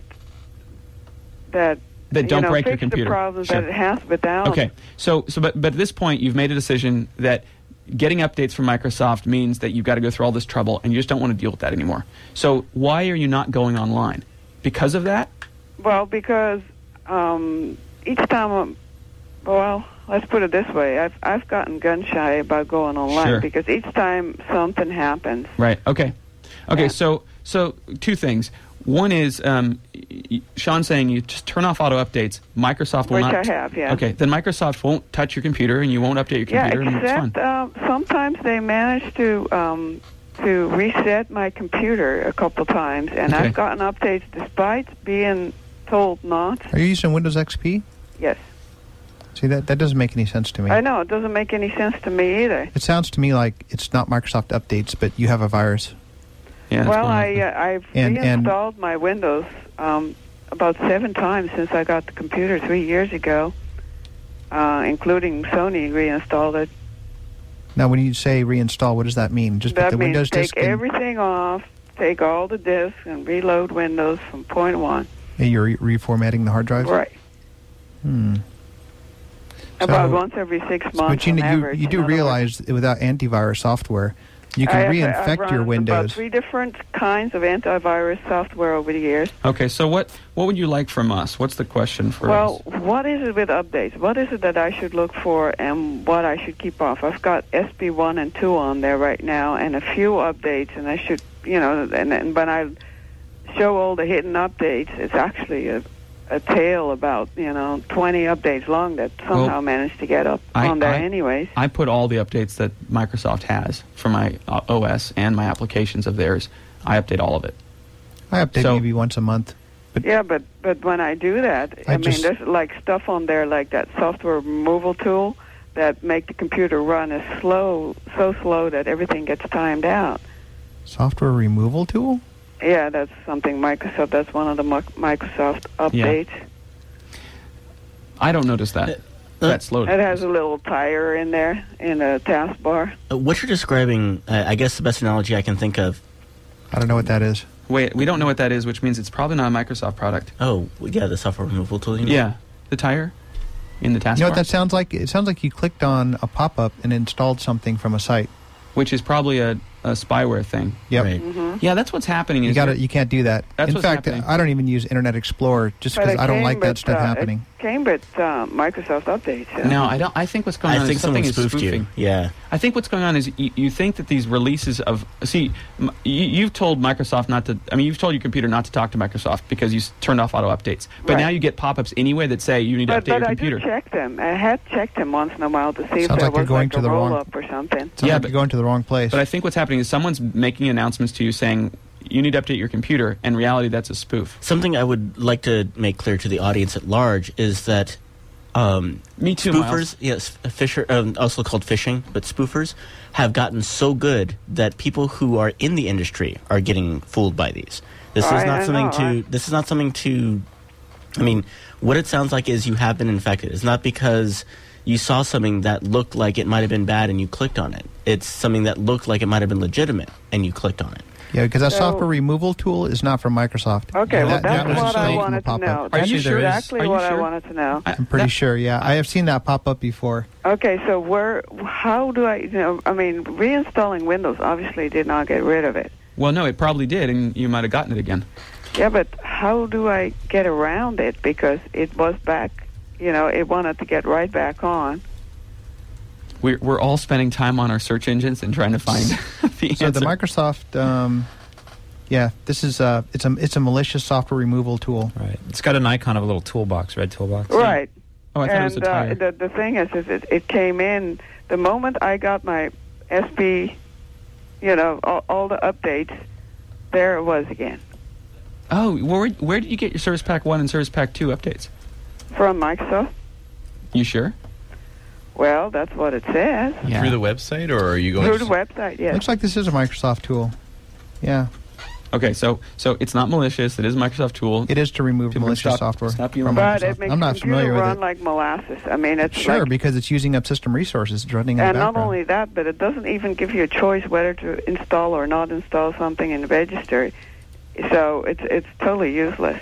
that that you don't know, break your fix computer. the problems Sure. that it has without. Okay. So so but but at this point you've made a decision that getting updates from Microsoft means that you've got to go through all this trouble and you just don't want to deal with that anymore. So why are you not going online? Because of that? Well, because um, each time, I'm, well, let's put it this way: I've I've gotten gun shy about going online Sure. because each time something happens. Right. Okay. Okay. Yeah. So, so two things. One is um, y- y- Sean saying you just turn off auto updates. Microsoft will Which not. I have, yeah. Okay. Then Microsoft won't touch your computer and you won't update your Yeah, computer. and it's fine. except uh, sometimes they manage to um, to reset my computer a couple times, and Okay. I've gotten updates despite being told not. Are you using Windows X P? Yes, See, that, that doesn't make any sense to me. I know it doesn't make any sense to me either. It sounds to me like it's not Microsoft updates, but you have a virus. Yeah. that's Well, going on. I uh, I've And- and- reinstalled my Windows um, about seven times since I got the computer three years ago, uh, including Sony reinstalled it. Now, when you say reinstall, what does that mean? Just put That the means Windows take disk in, everything off, take all the disks, and reload Windows from point one. and you're re- reformatting the hard drive? Right. Hmm. About So- once every six months. But you, on you, average. you In do other words, realize that without antivirus software, you I can have- I've reinfect run your About Windows. three different kinds of antivirus software over the years. Okay, so what what would you like from us? What's the question for Well, us? what is it with updates? What is it that I should look for and what I should keep off? I've got S P one and two on there right now and a few updates, and I should, you know, and, and when I show all the hidden updates, it's actually a, a tale about, you know, twenty updates long that somehow Well, managed to get up I- on there I- anyways. I put all the updates that Microsoft has for my uh, O S and my applications of theirs. I update all of it. I update So- maybe once a month. Yeah, but but when I do that, I, I mean, just- there's like stuff on there like that software removal tool that make the computer run as slow, so slow that everything gets timed out. Software removal tool? Yeah, that's something Microsoft. That's one of the Mi- Microsoft updates. I don't notice that. Uh, That's loaded. It has a little tire in there in the taskbar. Uh, what you're describing, uh, I guess the best analogy I can think of. I don't know what that is. Wait, we don't know what that is, which means it's probably not a Microsoft product. Oh, yeah, the software removal tool. You mean? Yeah, the tire in the taskbar, You know what that sounds like? It sounds like you clicked on a pop-up and installed something from a site. which is probably a, a spyware thing. Yep. Right. Mm-hmm. Yeah, that's what's happening. You is got there- You can't do that. That's In what's fact, happening. I don't even use Internet Explorer just But because it I don't came like that with, stuff uh, happening. It came with uh, Microsoft updates. Yeah. No, I don't. I think what's going on I think is something someone is spoofed spoofing. you. Yeah. I think what's going on is you, you think that these releases of see, m- you, you've told Microsoft not to. I mean, you've told your computer not to talk to Microsoft because you s- turned off auto updates. But Right. now you get pop-ups anyway that say you need to But, update but your I computer. do check them. I had checked them once in a while to see if Sounds there like you're was going like to a the wrong- roll-up or something. Sounds Yeah, like but- you're going to the wrong place. But I think what's happening is someone's making announcements to you saying you need to update your computer. In reality, that's a spoof. Something I would like to make clear to the audience at large is that um, Me too, spoofers, Miles. yes, fisher, um, also called phishing, but spoofers have gotten so good that people who are in the industry are getting fooled by these. This is I- not I something know, to. I- This is not something to. I mean, what it sounds like is you have been infected. It's not because you saw something that looked like it might have been bad and you clicked on it. It's something that looked like it might have been legitimate and you clicked on it. yeah, because that So- software removal tool is not from Microsoft. Okay, well, That- that that's was what I installed from wanted a to pop-up. know. Are That's you sure? exactly Are you what I sure? wanted to know. I- I'm pretty that- sure, yeah. I have seen that pop up before. Okay, so where, how do I, you know, I mean, reinstalling Windows obviously did not get rid of it. Well, no, it probably did, and you might have gotten it again. Yeah, but how do I get around it? Because it was back, you know, it wanted to get right back on. We're we're all spending time on our search engines and trying to find the So answer. the Microsoft, um, yeah, this is uh, it's a it's a malicious software removal tool. Right. It's got an icon of a little toolbox, red toolbox. Right. oh, I thought and it was a tire. Uh, the, the thing is, is it, it came in, the moment I got my S P, you know, all, all the updates, there it was again. oh, where where did you get your Service Pack one and Service Pack two updates? From Microsoft? You sure? Well, that's what it says. Yeah. Through the website, or are you going Through to the website, yes. Looks like this is a Microsoft tool. Yeah, Okay, so so it's not malicious. It is a Microsoft tool. it is to remove To malicious stop- software stop you from from- But Microsoft. it makes I'm the not computer familiar with run it. like molasses. I mean, it's Sure, like, because it's using up system resources. It's running in and the not background. only that, but it doesn't even give you a choice whether to install or not install something in the registry. So it's it's totally useless.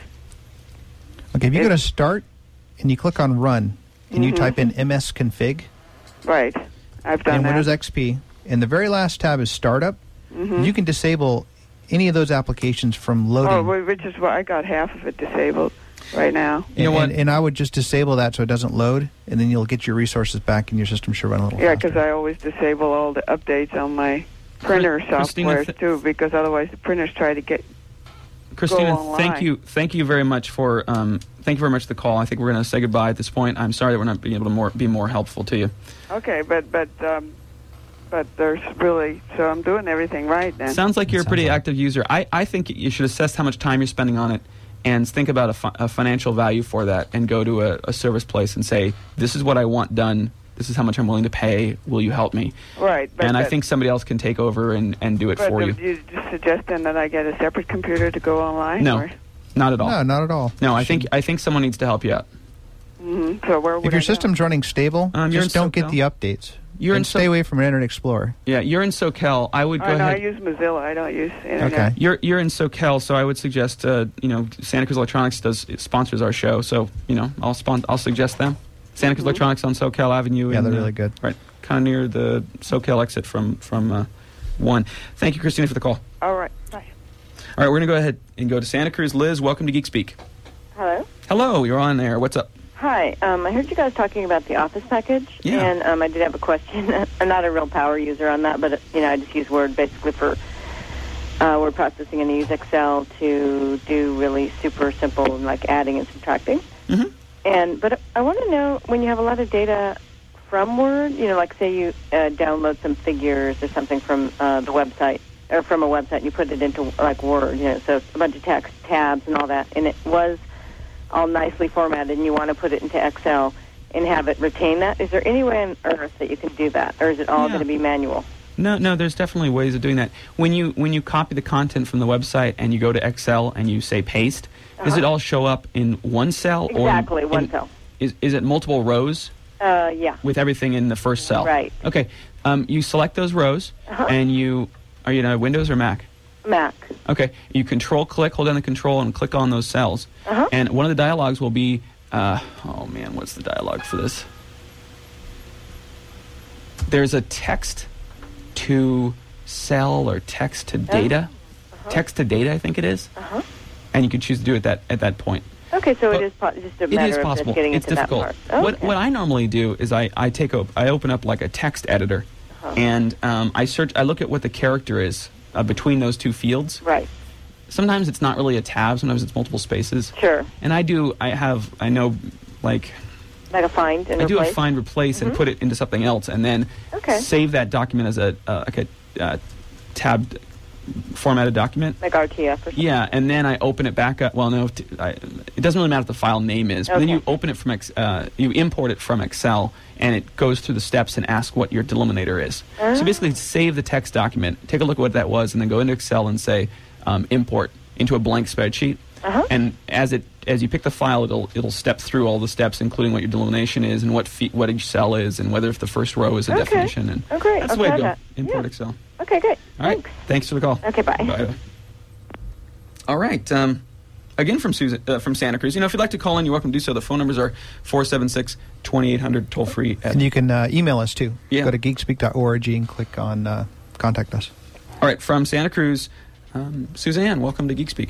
Okay, if you it- go to Start and you click on Run and you Mhm. type in msconfig Right. I've done in that. Windows X P, and the very last tab is Startup, Mhm. you can disable any of those applications from loading. Oh, wh- which is why I got half of it disabled right now. You know and, what? And, and I would just disable that so it doesn't load, and then you'll get your resources back, and your system should run a little Yeah, faster. because I always disable all the updates on my printer Christina, software th- too, because otherwise the printers try to get. Christina, go thank online. you, thank you very much for um, thank you very much for the call. I think we're going to say goodbye at this point. I'm sorry that we're not being able to more, be more helpful to you. Okay, but but um, but there's really so I'm doing everything right then. Sounds like you're a Sounds pretty like- active user. I, I think you should assess how much time you're spending on it and think about a, fi- a financial value for that and go to a, a service place and say, this is what I want done. This is how much I'm willing to pay. Will you help me? Right, but and I but- think somebody else can take over and, and do it But for uh, you. you just suggesting that I get a separate computer to go online? No, Or? not at all. No, not at all. No, I You think should- I think someone needs to help you out. hmm So where would if your I go? system's running stable, Um, you're just in don't get SoCal. the updates. You're in and so- stay away from Internet Explorer. Yeah, you're in SoCal. I would go Oh, no, I ahead. use Mozilla. I don't use Internet. Okay. You're you're in SoCal, so I would suggest uh, you know Santa Cruz Electronics does sponsors our show, so you know I'll spon- I'll suggest them. Santa Cruz Electronics on SoCal Avenue. Yeah, in, they're uh, really good. Right, kind of near the SoCal exit from from uh, one. Thank you, Christina, for the call. All right. Bye. All right, we're gonna go ahead and go to Santa Cruz. Liz, welcome to Geek Speak. Hello. Hello, you're on there. What's up? Hi. Um, I heard you guys talking about the Office package, Yeah. and um, I did have a question. I'm not a real power user on that, but you know, I just use Word basically for uh, word processing, and I use Excel to do really super simple, like adding and subtracting. Mm-hmm. And but I want to know, when you have a lot of data from Word, you know, like say you uh, download some figures or something from uh, the website, or from a website, and you put it into like Word, you know, so a bunch of text, tabs, and all that, and it was all nicely formatted, and you want to put it into Excel and have it retain that. Is there any way on earth that you can do that, or is it all Yeah. going to be manual? No, no. There's definitely ways of doing that. When you when you copy the content from the website and you go to Excel and you say paste, does Uh-huh. it all show up in one cell or in- Exactly, one in- cell. Is is it multiple rows Uh, yeah. with everything in the first cell? Right. Okay. Um, you select those rows Uh-huh. and you are you in a Windows or Mac? Mac. Okay. You control click, hold down the control, and click on those cells. Uh-huh. And one of the dialogues will be, uh, oh man, what's the dialogue for this? There's a text to cell or text to data, Uh-huh. text to data, I think it is. Uh-huh. And you can choose to do it that at that point. Okay, so But it is po- just a It matter is of possible. just getting It's into difficult. that part. What Okay. what I normally do is I I take op- I open up like a text editor, Uh-huh. and um, I search. I look at what the character is uh, between those two fields. Right. Sometimes it's not really a tab. Sometimes it's multiple spaces. Sure. And I do. I have. I know, like Like a find and I do a replace? find replace and Mhm. put it into something else, and then Okay. save that document as a uh, like a uh, tabbed formatted document. Like R T F or something? Yeah, and then I open it back up. Well, no, t I it doesn't really matter what the file name is. But then Okay. you open it from Ex- uh, you import it from Excel, and it goes through the steps and asks what your delimiter is. Ah. So basically, save the text document, take a look at what that was, and then go into Excel and say um, import into a blank spreadsheet. Uh-huh. And as it as you pick the file, it'll it'll step through all the steps, including what your delimitation is and what fe- what each cell is, and whether if the first row is a Okay. definition. And Oh, great. that's I'll the way to try go. that. Import Yeah. Excel. Okay, great. All right. Thanks. Thanks for the call. Okay, bye. Bye. All right. Um, again from Susan uh, from Santa Cruz. You know, if you'd like to call in, you're welcome to do so. The phone numbers are four seven six, two eight zero zero, toll free. At, And you can uh, email us too. Yeah. Go to geekspeak dot org and click on uh, contact us. all right. From Santa Cruz, um, Suzanne, welcome to GeekSpeak.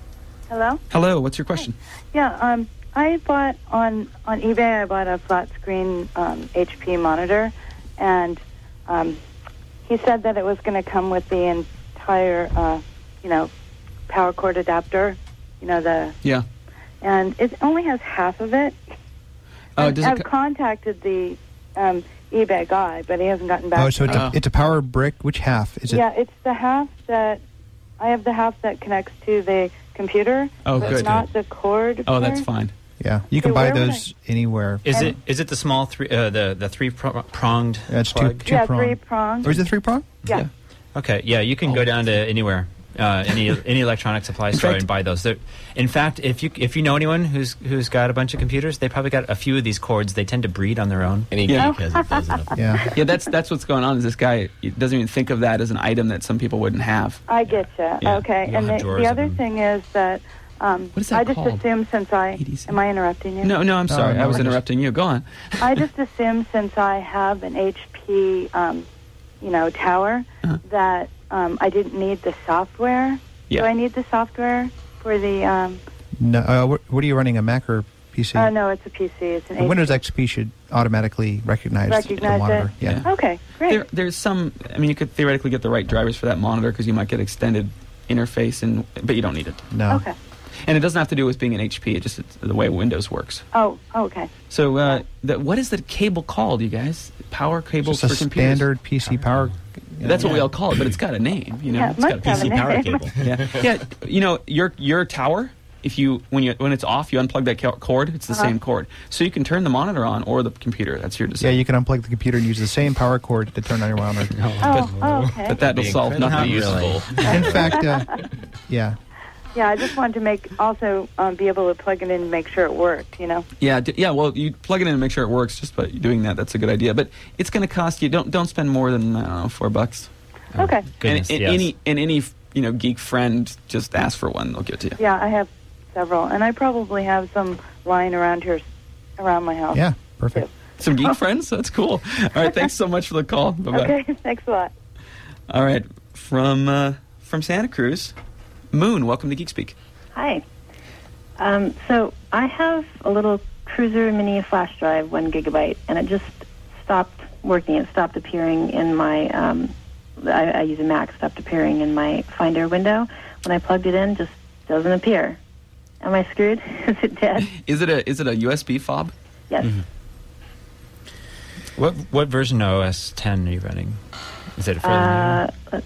Hello? Hello. What's your question? Yeah, um, I bought on, on eBay, I bought a flat screen um, H P monitor, and um, he said that it was going to come with the entire, uh, you know, power cord adapter, you know, the, Yeah. and it only has half of it. Oh, I've, does it I've co- contacted the um, eBay guy, but he hasn't gotten back Oh, so to it's me. a, it's a power brick. Which half is it? Yeah, it's the half that, I have the half that connects to the computer, Oh, but good. not the cord Oh, that's part. fine. Yeah, you can So buy where would those anywhere. Is And- it is it the small three uh, the the three pro- pronged? That's two, plug? two Yeah, prong. three prong. Or is it three prong? Yeah. Okay, yeah, you can go down to anywhere, uh, any any electronic supply store fact- and buy those. They're, in fact, if you if you know anyone who's who's got a bunch of computers, they probably got a few of these cords. They tend to breed on their own. Any Yeah. geek has a dozen of them. Yeah. Yeah, that's that's what's going on. Is this guy he doesn't even think of that as an item that some people wouldn't have. I get you. Yeah. Okay. You don't And have the, drawers the of other them. thing is that um, What is that I just called? assumed since I E D C? am I interrupting you? No, no, I'm sorry. no, I was we're just- interrupting you. Go on. I just assumed since I have an H P, um, you know, tower, Uh-huh. that um, I didn't need the software. Yeah. Do I need the software for the? Um, No, uh, what, what are you running? A Mac or P C? uh, no, it's a P C. It's an The H P. Windows X P should automatically recognize, the Recognize monitor. it? Yeah. Okay, great. There, there's some. I mean, you could theoretically get the right drivers for that monitor because you might get extended interface, and but you don't need it. No. Okay. And it doesn't have to do with being an H P. It just it's the way Windows works. Oh, okay. So, uh, the, what is the cable called, you guys? Power cables Just a for computers. standard P C power. That's what we Yeah. all call it, but it's got a name. You know, Yeah, it it's got a must have P C a power name. cable. Yeah, yeah. You know, your your tower. If you when you when it's off, you unplug that ca- cord. It's the Uh-huh. same cord, so you can turn the monitor on or the computer. That's your Yeah, decision. you can unplug the computer and use the same power cord to turn on your monitor. Oh, oh, okay. But that'll Be solve incredibly nothing. useful. In fact, uh, yeah. Yeah, I just wanted to make also um, be able to plug it in and make sure it worked. You know. Yeah, d- yeah. Well, you plug it in and make sure it works. Just by doing that, that's a good idea. But it's going to cost you. Don't don't spend more than I don't know four bucks. Okay. Goodness, and, and yes. any and any you know geek friend, just ask for one. They'll give it to you. Yeah, I have several, and I probably have some lying around here, around my house. Yeah, perfect. too. Some geek friends. That's cool. All right. Thanks so much for the call. Bye bye. Okay, thanks a lot. All right. From uh, from Santa Cruz, Moon. Welcome to Geek Speak. Hi. Um, so I have a little Cruiser Mini flash drive, one gigabyte, and it just stopped working. It stopped appearing in my, um, I, I use a Mac, stopped appearing in my Finder window. When I plugged it in, just doesn't appear. Am I screwed? Is it dead? Is it a is it a U S B fob? Yes. Mm-hmm. What what version of O S ten are you running? Is it a fairly Uh, new? let's-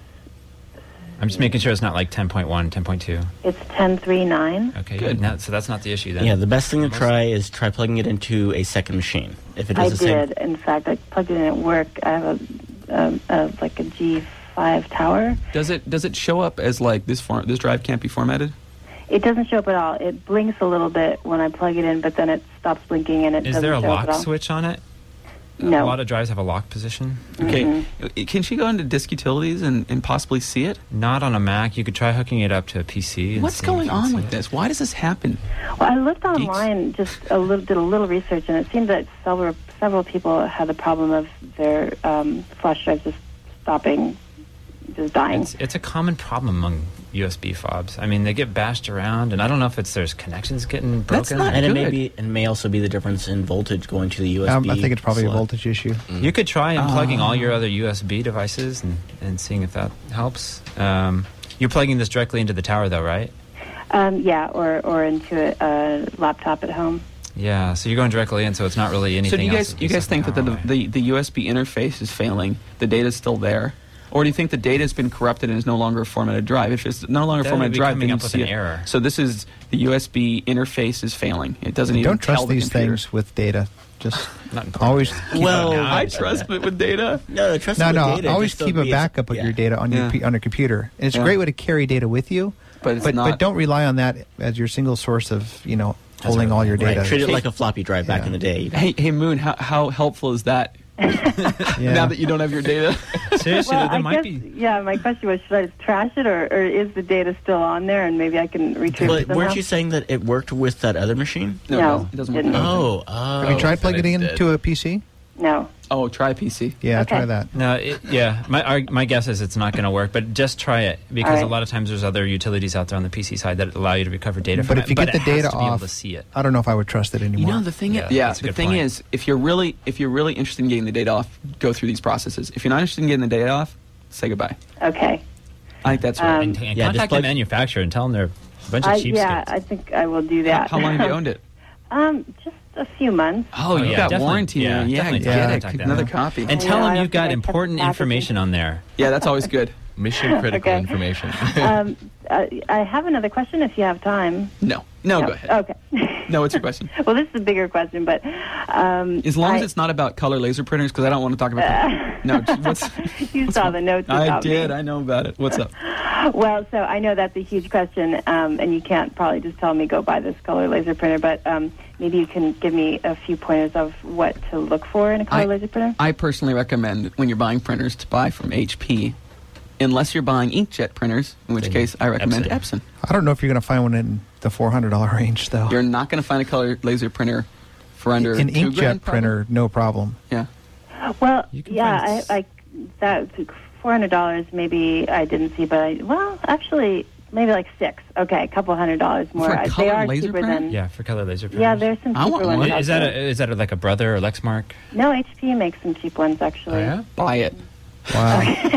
I'm just making sure it's not like ten point one, ten point two. it's ten point three nine. Okay, Good. Now, so that's not the issue then. Yeah, the best thing to Most- try is try plugging it into a second machine. If it I does the same, did. In fact, I plugged it in at work. I have a, a, a like a G five tower. Does it does it show up as like this form? This drive can't be formatted. It doesn't show up at all. It blinks a little bit when I plug it in, but then it stops blinking and it Is doesn't there a show up at lock all. switch on it? No. A lot of drives have a lock position. Okay. Mm-hmm. Uh, Can she go into Disk Utilities and, and possibly see it? Not on a Mac. You could try hooking it up to a P C. and What's see if going you can on see with it. this? Why does this happen? Well, I looked online, just a little, did a little research, and it seemed that several several people had the problem of their um, flash drives just stopping, just dying. It's, it's a common problem among U S B fobs. I mean, they get bashed around, and I don't know if it's there's connections getting broken. That's not and it may good. be, it may also be the difference in voltage going to the U S B. Um, I think it's probably a slot. voltage issue. You could try unplugging all your Ah. other U S B devices and, and seeing if that helps. Um, you're plugging this directly into the tower, though, right? Um, yeah, or or into a, a laptop at home. Yeah, so you're going directly in, so it's not really anything So do you else guys that you gets guys think that the, power away. the the U S B interface is failing? The data's still there, or do you think the data has been corrupted and is no longer a formatted drive? If it's no longer a That formatted would be drive, coming then up you with see an it. error. So this is the U S B interface is failing. It doesn't even Don't trust tell the these computer. things with data. Just Not important. always keep Well, a, I trust it with data. No, no, trust no, it with no. data, Always just so keep a be it's- backup of yeah. your data on Yeah. your p- on your computer. And it's Yeah. a great way to carry data with you, But it's but not. but don't rely on that as your single source of you know holding right. all your Right, data. treat it Hey- like a floppy drive back Yeah. in the day. Hey, hey, Moon. How how helpful is that? Yeah. Now that you don't have your data. Seriously, Well, there I might guess, be. yeah, my question was, should I just trash it, or, or is the data still on there, and maybe I can retrieve But it somehow? weren't you saying that it worked with that other machine? No, No, it doesn't work. didn't. Oh, oh. Have you tried plugging it then it's into a P C? No. Oh, try P C. Yeah, Okay. try that. No, it, yeah. My our, my guess is it's not going to work, but just try it because All right. a lot of times there's other utilities out there on the P C side that allow you to recover data But from if it. you but get the it has data to be able off, to see it. I don't know if I would trust it You anymore. know the thing Yeah, is, yeah, that's a the good thing point. is, if you're really if you're really interested in getting the data off, go through these processes. If you're not interested in getting the data off, say goodbye. Okay. I think that's Um, right. And, and Yeah, just contact plug- the manufacturer and tell them they're a bunch I, of cheapskates. yeah, I think I will do how, that. how long have you owned it? Um, just a few months. Oh, you yeah, got definitely. warranty. Yeah, man. yeah, definitely get Yeah. it. contact them. Another copy. And I tell know, I them don't you've got think I kept important packaging. information on there. Yeah, that's always good. Mission critical Okay. information. um, uh, I have another question if you have time. No, no, go ahead. Okay. No, what's your question? Well, this is a bigger question, but um, As long I, as it's not about color laser printers, because I don't want to talk about that. No, just- what's? you saw the notes I about did. me. I know about it. What's up? Well, so I know that's a huge question, um, and you can't probably just tell me go buy this color laser printer, but um, maybe you can give me a few pointers of what to look for in a color I- laser printer. I personally recommend when you're buying printers to buy from H P, unless you're buying inkjet printers, in which Then case I recommend Epson. Epson. I don't know if you're going to find one in the four hundred dollars range, though. You're not going to find a color laser printer for under An two inkjet grand, probably. printer, no problem. Yeah. Well, You can yeah, find I, s- I that four hundred dollars maybe I didn't see, but I, well, actually, maybe like six. Okay, a couple hundred dollars more. For a I- color they are laser cheaper printer? than. Yeah, for color laser printers. Yeah, there's some I cheaper want ones. one. out Is that there. a, is that a, like a Brother or Lexmark? No, H P makes some cheap ones Oh, actually. Buy it. Wow.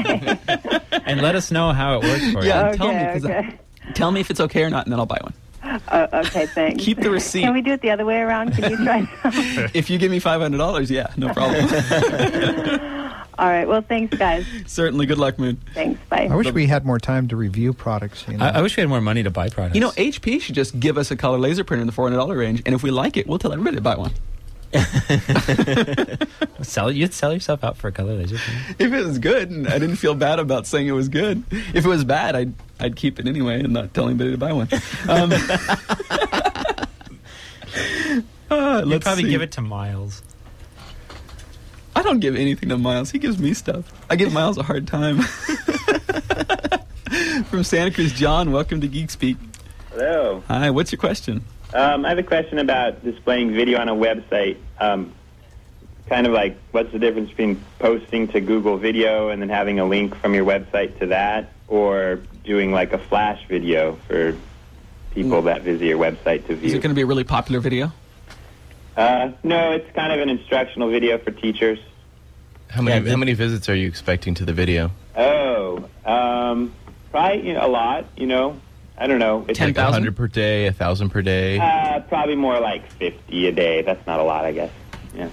And let us know how it works for Yeah. you. tell me, Okay, 'cause I- okay. Tell me if it's okay or not, and then I'll buy one. Oh, okay, thanks. Keep the receipt. Can we do it the other way around? Can you try some? If you give me five hundred dollars, yeah, no problem. All right. Well, thanks, guys. Certainly. Good luck, Moon. Thanks. Bye. I wish we had more time to review products. You know? I, I wish we had more money to buy products. You know, H P should just give us a color laser printer in the four hundred dollars range, and if we like it, we'll tell everybody to buy one. Sell you'd sell yourself out for a color laser. If it was good, and I didn't feel bad about saying it was good. If it was bad, I'd I'd keep it anyway and not tell anybody to buy one. Um, uh, You'd let's probably see. give it to Miles. I don't give anything to Miles. He gives me stuff. I give Miles a hard time. From Santa Cruz, John, welcome to Geek Speak. Hello. Hi, what's your question? Um, I have a question about displaying video on a website. Um, kind of like, what's the difference between posting to Google Video and then having a link from your website to that, or doing like a flash video for people that visit your website to view? Is it going to be a really popular video? Uh, no, it's kind of an instructional video for teachers. How many Yeah, how many visits are you expecting to the video? Oh, um, probably you know, a lot, you know. I don't know. It's Like like a hundred per day, a thousand per day. uh, probably more like fifty a day. That's not a lot, I guess. Yeah.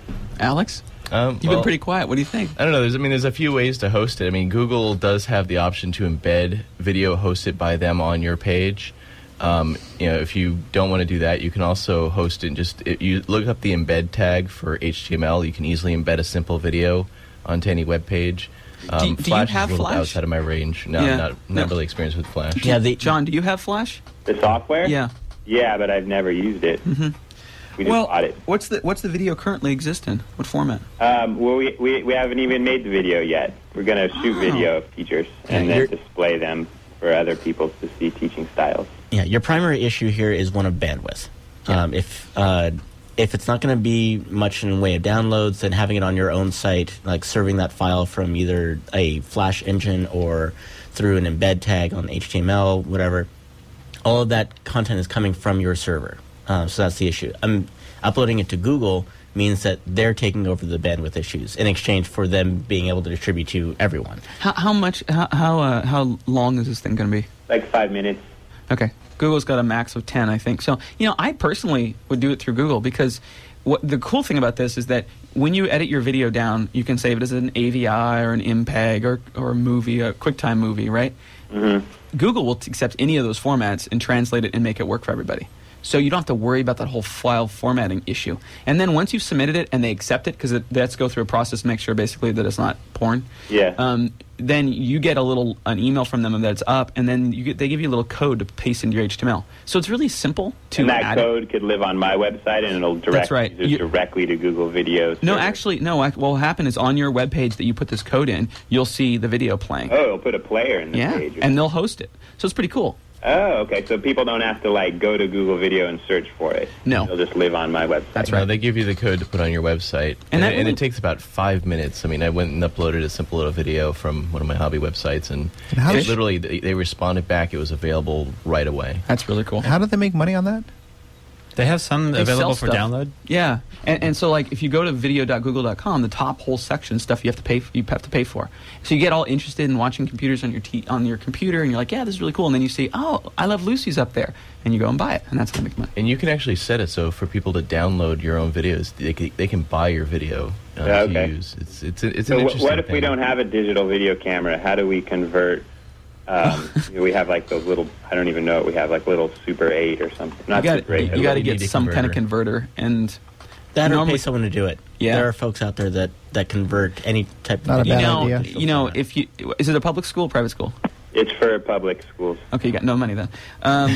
Alex? Um, You've been pretty quiet. What do you think? I don't know. There's, I mean, there's a few ways to host it. I mean, Google does have the option to embed video hosted by them on your page. Um, you know, if you don't want to do that, you can also host it. And just if you look up the embed tag for H T M L, you can easily embed a simple video onto any web page. Um, Do- do you Flash have is a little Flash? outside of my range. No, Yeah. I'm not not No. really experienced with Flash. Yeah, the, John, do you have Flash? The software? Yeah. Yeah, but I've never used it. Mm-hmm. We just Well, bought it. what's the what's the video currently exist in? What format? Um, well, we, we we haven't even made the video yet. We're going to shoot Oh. video of teachers and Yeah, then you're- display them for other people to see teaching styles. yeah, your primary issue here is one of bandwidth. Um, if uh, if it's not going to be much in the way of downloads, then having it on your own site, like serving that file from either a Flash engine or through an embed tag on H T M L, whatever, all of that content is coming from your server. Um, so that's the issue. Um, uploading it to Google means that they're taking over the bandwidth issues in exchange for them being able to distribute to everyone. How, how much? How how, uh, how long is this thing going to be? Like five minutes. Okay, Google's got a max of ten, I think. So you know, I personally would do it through Google because what the cool thing about this is that when you edit your video down, you can save it as an A V I or an M P E G or or a movie, a QuickTime movie, right? Mm-hmm. Google will t- accept any of those formats and translate it and make it work for everybody. So you don't have to worry about that whole file formatting issue. And then once you've submitted it and they accept it, because it, that's go through a process to make sure basically that it's not porn. Yeah. Um, then you get a little an email from them that it's up, and then you get, they give you a little code to paste into your H T M L. So it's really simple to and that add it. code could live on my website, and it'll direct That's right. users You- directly to Google Video. No, server. actually, no. ac- What will happen is on your web page that you put this code in, you'll see the video playing. Oh, it'll put a player in the yeah, page. and they'll host it. So it's pretty cool. Oh, okay. So people don't have to like go to Google Video and search for it. No. It'll just live on my website. That's No, right. they give you the code to put on your website, And and, that it, and really- it takes about five minutes. I mean, I went and uploaded a simple little video from one of my hobby websites, and, And how it does- literally they, they responded back. It was available right away. That's really cool. How do they make money on that? They have some They available sell for stuff. download. Yeah, and, and so like if you go to video dot google dot com, the top whole section is stuff you have to pay. f- You have to pay for. So you get all interested in watching computers on your t- on your computer, and you're like, yeah, this is really cool. And then you see, oh, I Love Lucy's up there, and you go and buy it, and that's how you make money. And you can actually set it so for people to download your own videos, they can, they can buy your video uh, Yeah, to okay. use. It's it's it's So an wh- interesting what if we thing. don't have a digital video camera? How do we convert? Um, we have like those little. I don't even know what we have, like little Super eight or something. Not you got Super eight. but you got to little- get need a some kind of converter. converter, and That or Normally- pay someone to do it. Yeah. There are folks out there that, that convert any type Not of a you bad know, idea. you know, if you is it a public school, or private school? It's for public schools. Okay, you got no money then. Um,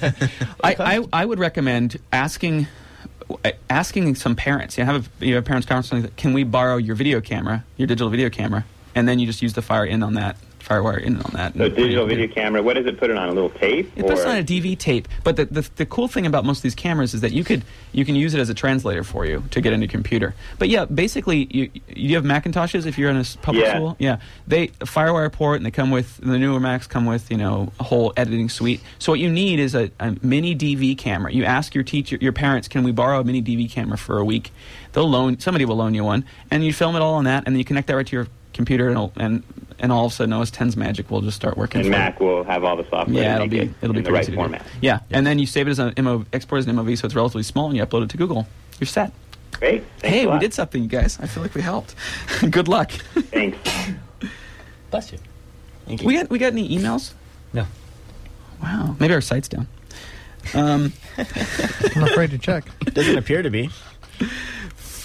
I, I I would recommend asking asking some parents. You have a, you have a parents conference. Like, can we borrow your video camera, your digital video camera, and then you just use the Fire in on that, FireWire in on that. So and- digital video camera. What does it put it on? A little tape? It puts it on a D V tape, but the, the the cool thing about most of these cameras is that you could you can use it as a translator for you to get into your computer. But yeah, basically, you you have Macintoshes if you're in a s- public Yeah. school. Yeah, they a FireWire port, and they come with the newer Macs come with you know a whole editing suite. So what you need is a, a mini D V camera. You ask your teacher, your parents, can we borrow a mini D V camera for a week? They'll loan somebody will loan you one, and you film it all on that, and then you connect that right to your computer, and it'll- and and all of a sudden O S ten's magic will just start working. And for you. Mac will have all the software. Yeah, to it'll make be it it'll be in the pretty right easy to do. format. Yeah. and then you save it as an M O, export as an M O V, so it's relatively small, and you upload it to Google. You're set. Great. Thanks Hey, a we lot. did something, you guys. I feel like we helped. Good luck. Thanks. Bless you. Thank you. We got we got any emails? No. Wow, maybe our site's down. Um, I'm afraid to check. Doesn't appear to be.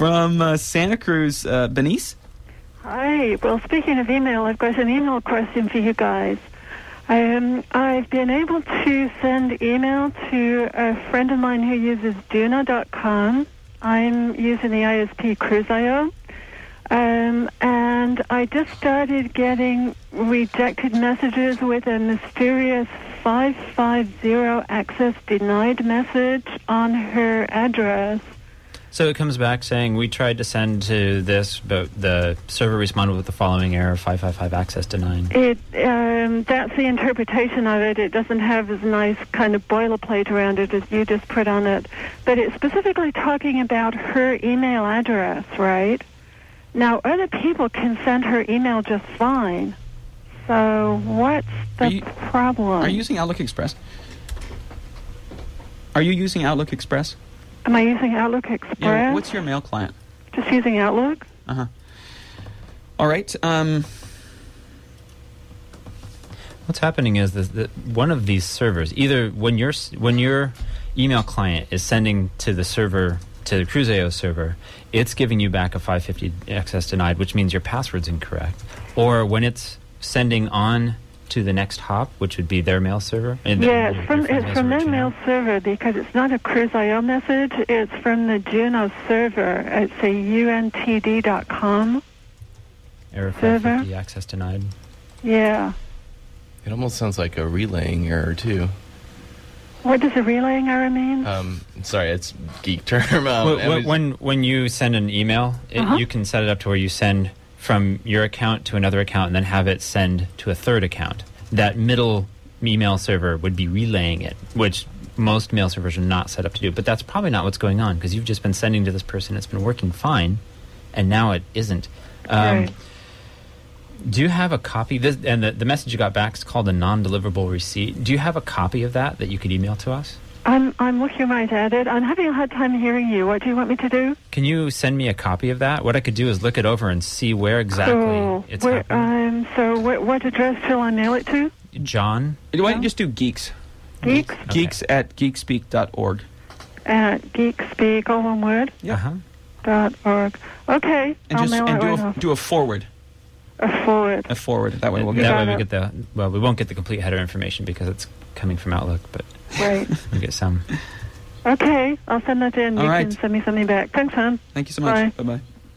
From uh, Santa Cruz, uh, Benice? Hi. Well, speaking of email, I've got an email question for you guys. Um, I've been able to send email to a friend of mine who uses Duna dot com. I'm using the I S P Cruise.io. Um, and I just started getting rejected messages with a mysterious five five zero access denied message on her address. So it comes back saying, we tried to send to this, but the server responded with the following error, five five five access denied. It um, that's the interpretation of it. It doesn't have as nice kind of boilerplate around it as you just put on it. But it's specifically talking about her email address, right? Now, other people can send her email just fine. So what's the Are you- problem? Are you using Outlook Express? Are you using Outlook Express? Am I using Outlook Express? Yeah, what's your mail client? Just using Outlook? Uh-huh. All right. Um, What's happening is that that one of these servers, either when your s- when your email client is sending to the server, to the Cruise.io server, it's giving you back a five fifty access denied, which means your password's incorrect. Or when it's sending on to the next hop, which would be their mail server. and Yeah, your- it's from your friend's it's from mail their server, mail server because it's not a Cruise.io message. It's from the Juno server. It's a U N T D dot com. error server. five fifty access denied. Yeah. It almost sounds like a relaying error, too. What does a relaying error mean? Um, sorry, it's geek term. Um, Well, I when, was- when when you send an email, it, Uh-huh. you can set it up to where you send from your account to another account and then have it send to a third account. That middle email server would be relaying it, which most mail servers are not set up to do. But that's probably not what's going on because you've just been sending to this person. It's been working fine, and now it isn't. Um, Right. Do you have a copy? This, and the, the message you got back is called a non-deliverable receipt. Do you have a copy of that that you could email to us? I'm I'm looking right at it. I'm having a hard time hearing you. What do you want me to do? Can you send me a copy of that? What I could do is look it over and see where exactly Cool. it's Where, happening. um, so what, what address shall I mail it to? John? why don't you just do Geeks? Geeks Geeks at geekspeak dot org. at Geekspeak, all one word, Yeah. Uh-huh. dot org. Okay, And I'll just mail and it do right a, off. do a forward. A forward. A forward. That way we'll that get way got we it. get the well, we won't get the complete header information because it's coming from Outlook, but Right. we get some. Okay, I'll send that in. All you right. can send me something back. Thanks, hon. Thank you so much. Bye bye.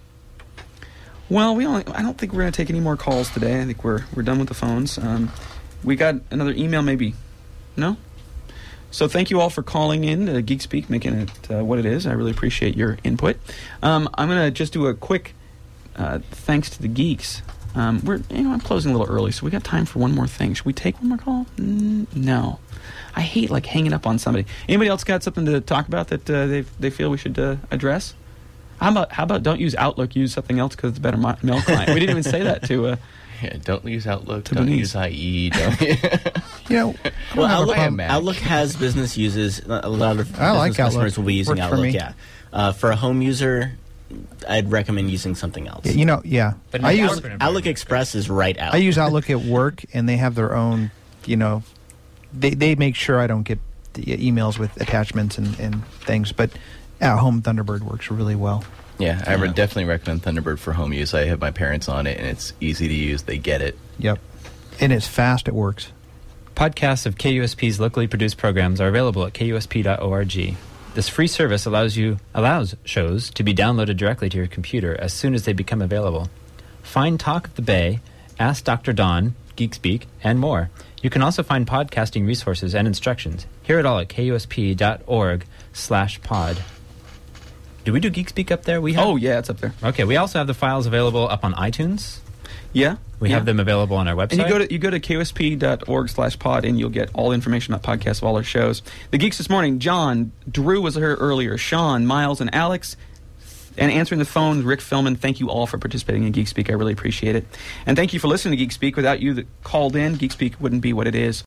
Well, we only. I don't think we're going to take any more calls today. I think we're we're done with the phones. Um, we got another email, maybe. No. So thank you all for calling in to Geek Speak, making it uh, what it is. I really appreciate your input. Um, I'm going to just do a quick uh, thanks to the geeks. Um, we're you know I'm closing a little early, so we got time for one more thing. Should we take one more call? Mm, no. I hate like hanging up on somebody. Anybody else got something to talk about that uh, they they feel we should uh, address? How about how about don't use Outlook, use something else because it's a better mi- mail client. We didn't even say that to. Uh, yeah, don't use Outlook. To Don't Benice. use I E. Don't. You know, Well, I don't have a Outlook, problem. Outlook has business uses. A lot of I like business customers Outlook. will be using Works for Outlook. me. Yeah, uh, for a home user, I'd recommend using something else. Yeah, you know, yeah. But in I the use corporate Outlook Express is right out. I use Outlook at work, and they have their own. You know, they they make sure I don't get the emails with attachments and, and things. But at home, Thunderbird works really well. Yeah, I would Yeah. definitely recommend Thunderbird for home use. I have my parents on it, and it's easy to use. They get it. Yep, and it's fast. It works. Podcasts of K U S P's locally produced programs are available at K U S P dot org. This free service allows you allows shows to be downloaded directly to your computer as soon as they become available. Find Talk of the Bay, Ask Doctor Don, Geek Speak, and more. You can also find podcasting resources and instructions. Hear it all at K U S P dot org slash pod. Do we do Geek Speak up there? We have. oh yeah, it's up there. Okay, we also have the files available up on iTunes. Yeah, We yeah. have them available on our website. And you go to you go to K U S P dot org slash pod and you'll get all the information about podcasts of all our shows. The geeks this morning: John, Drew was here earlier, Sean, Miles, and Alex. And answering the phone, Rick Philman. Thank you all for participating in Geek Speak. I really appreciate it. And thank you for listening to Geek Speak. Without you that called in, Geek Speak wouldn't be what it is.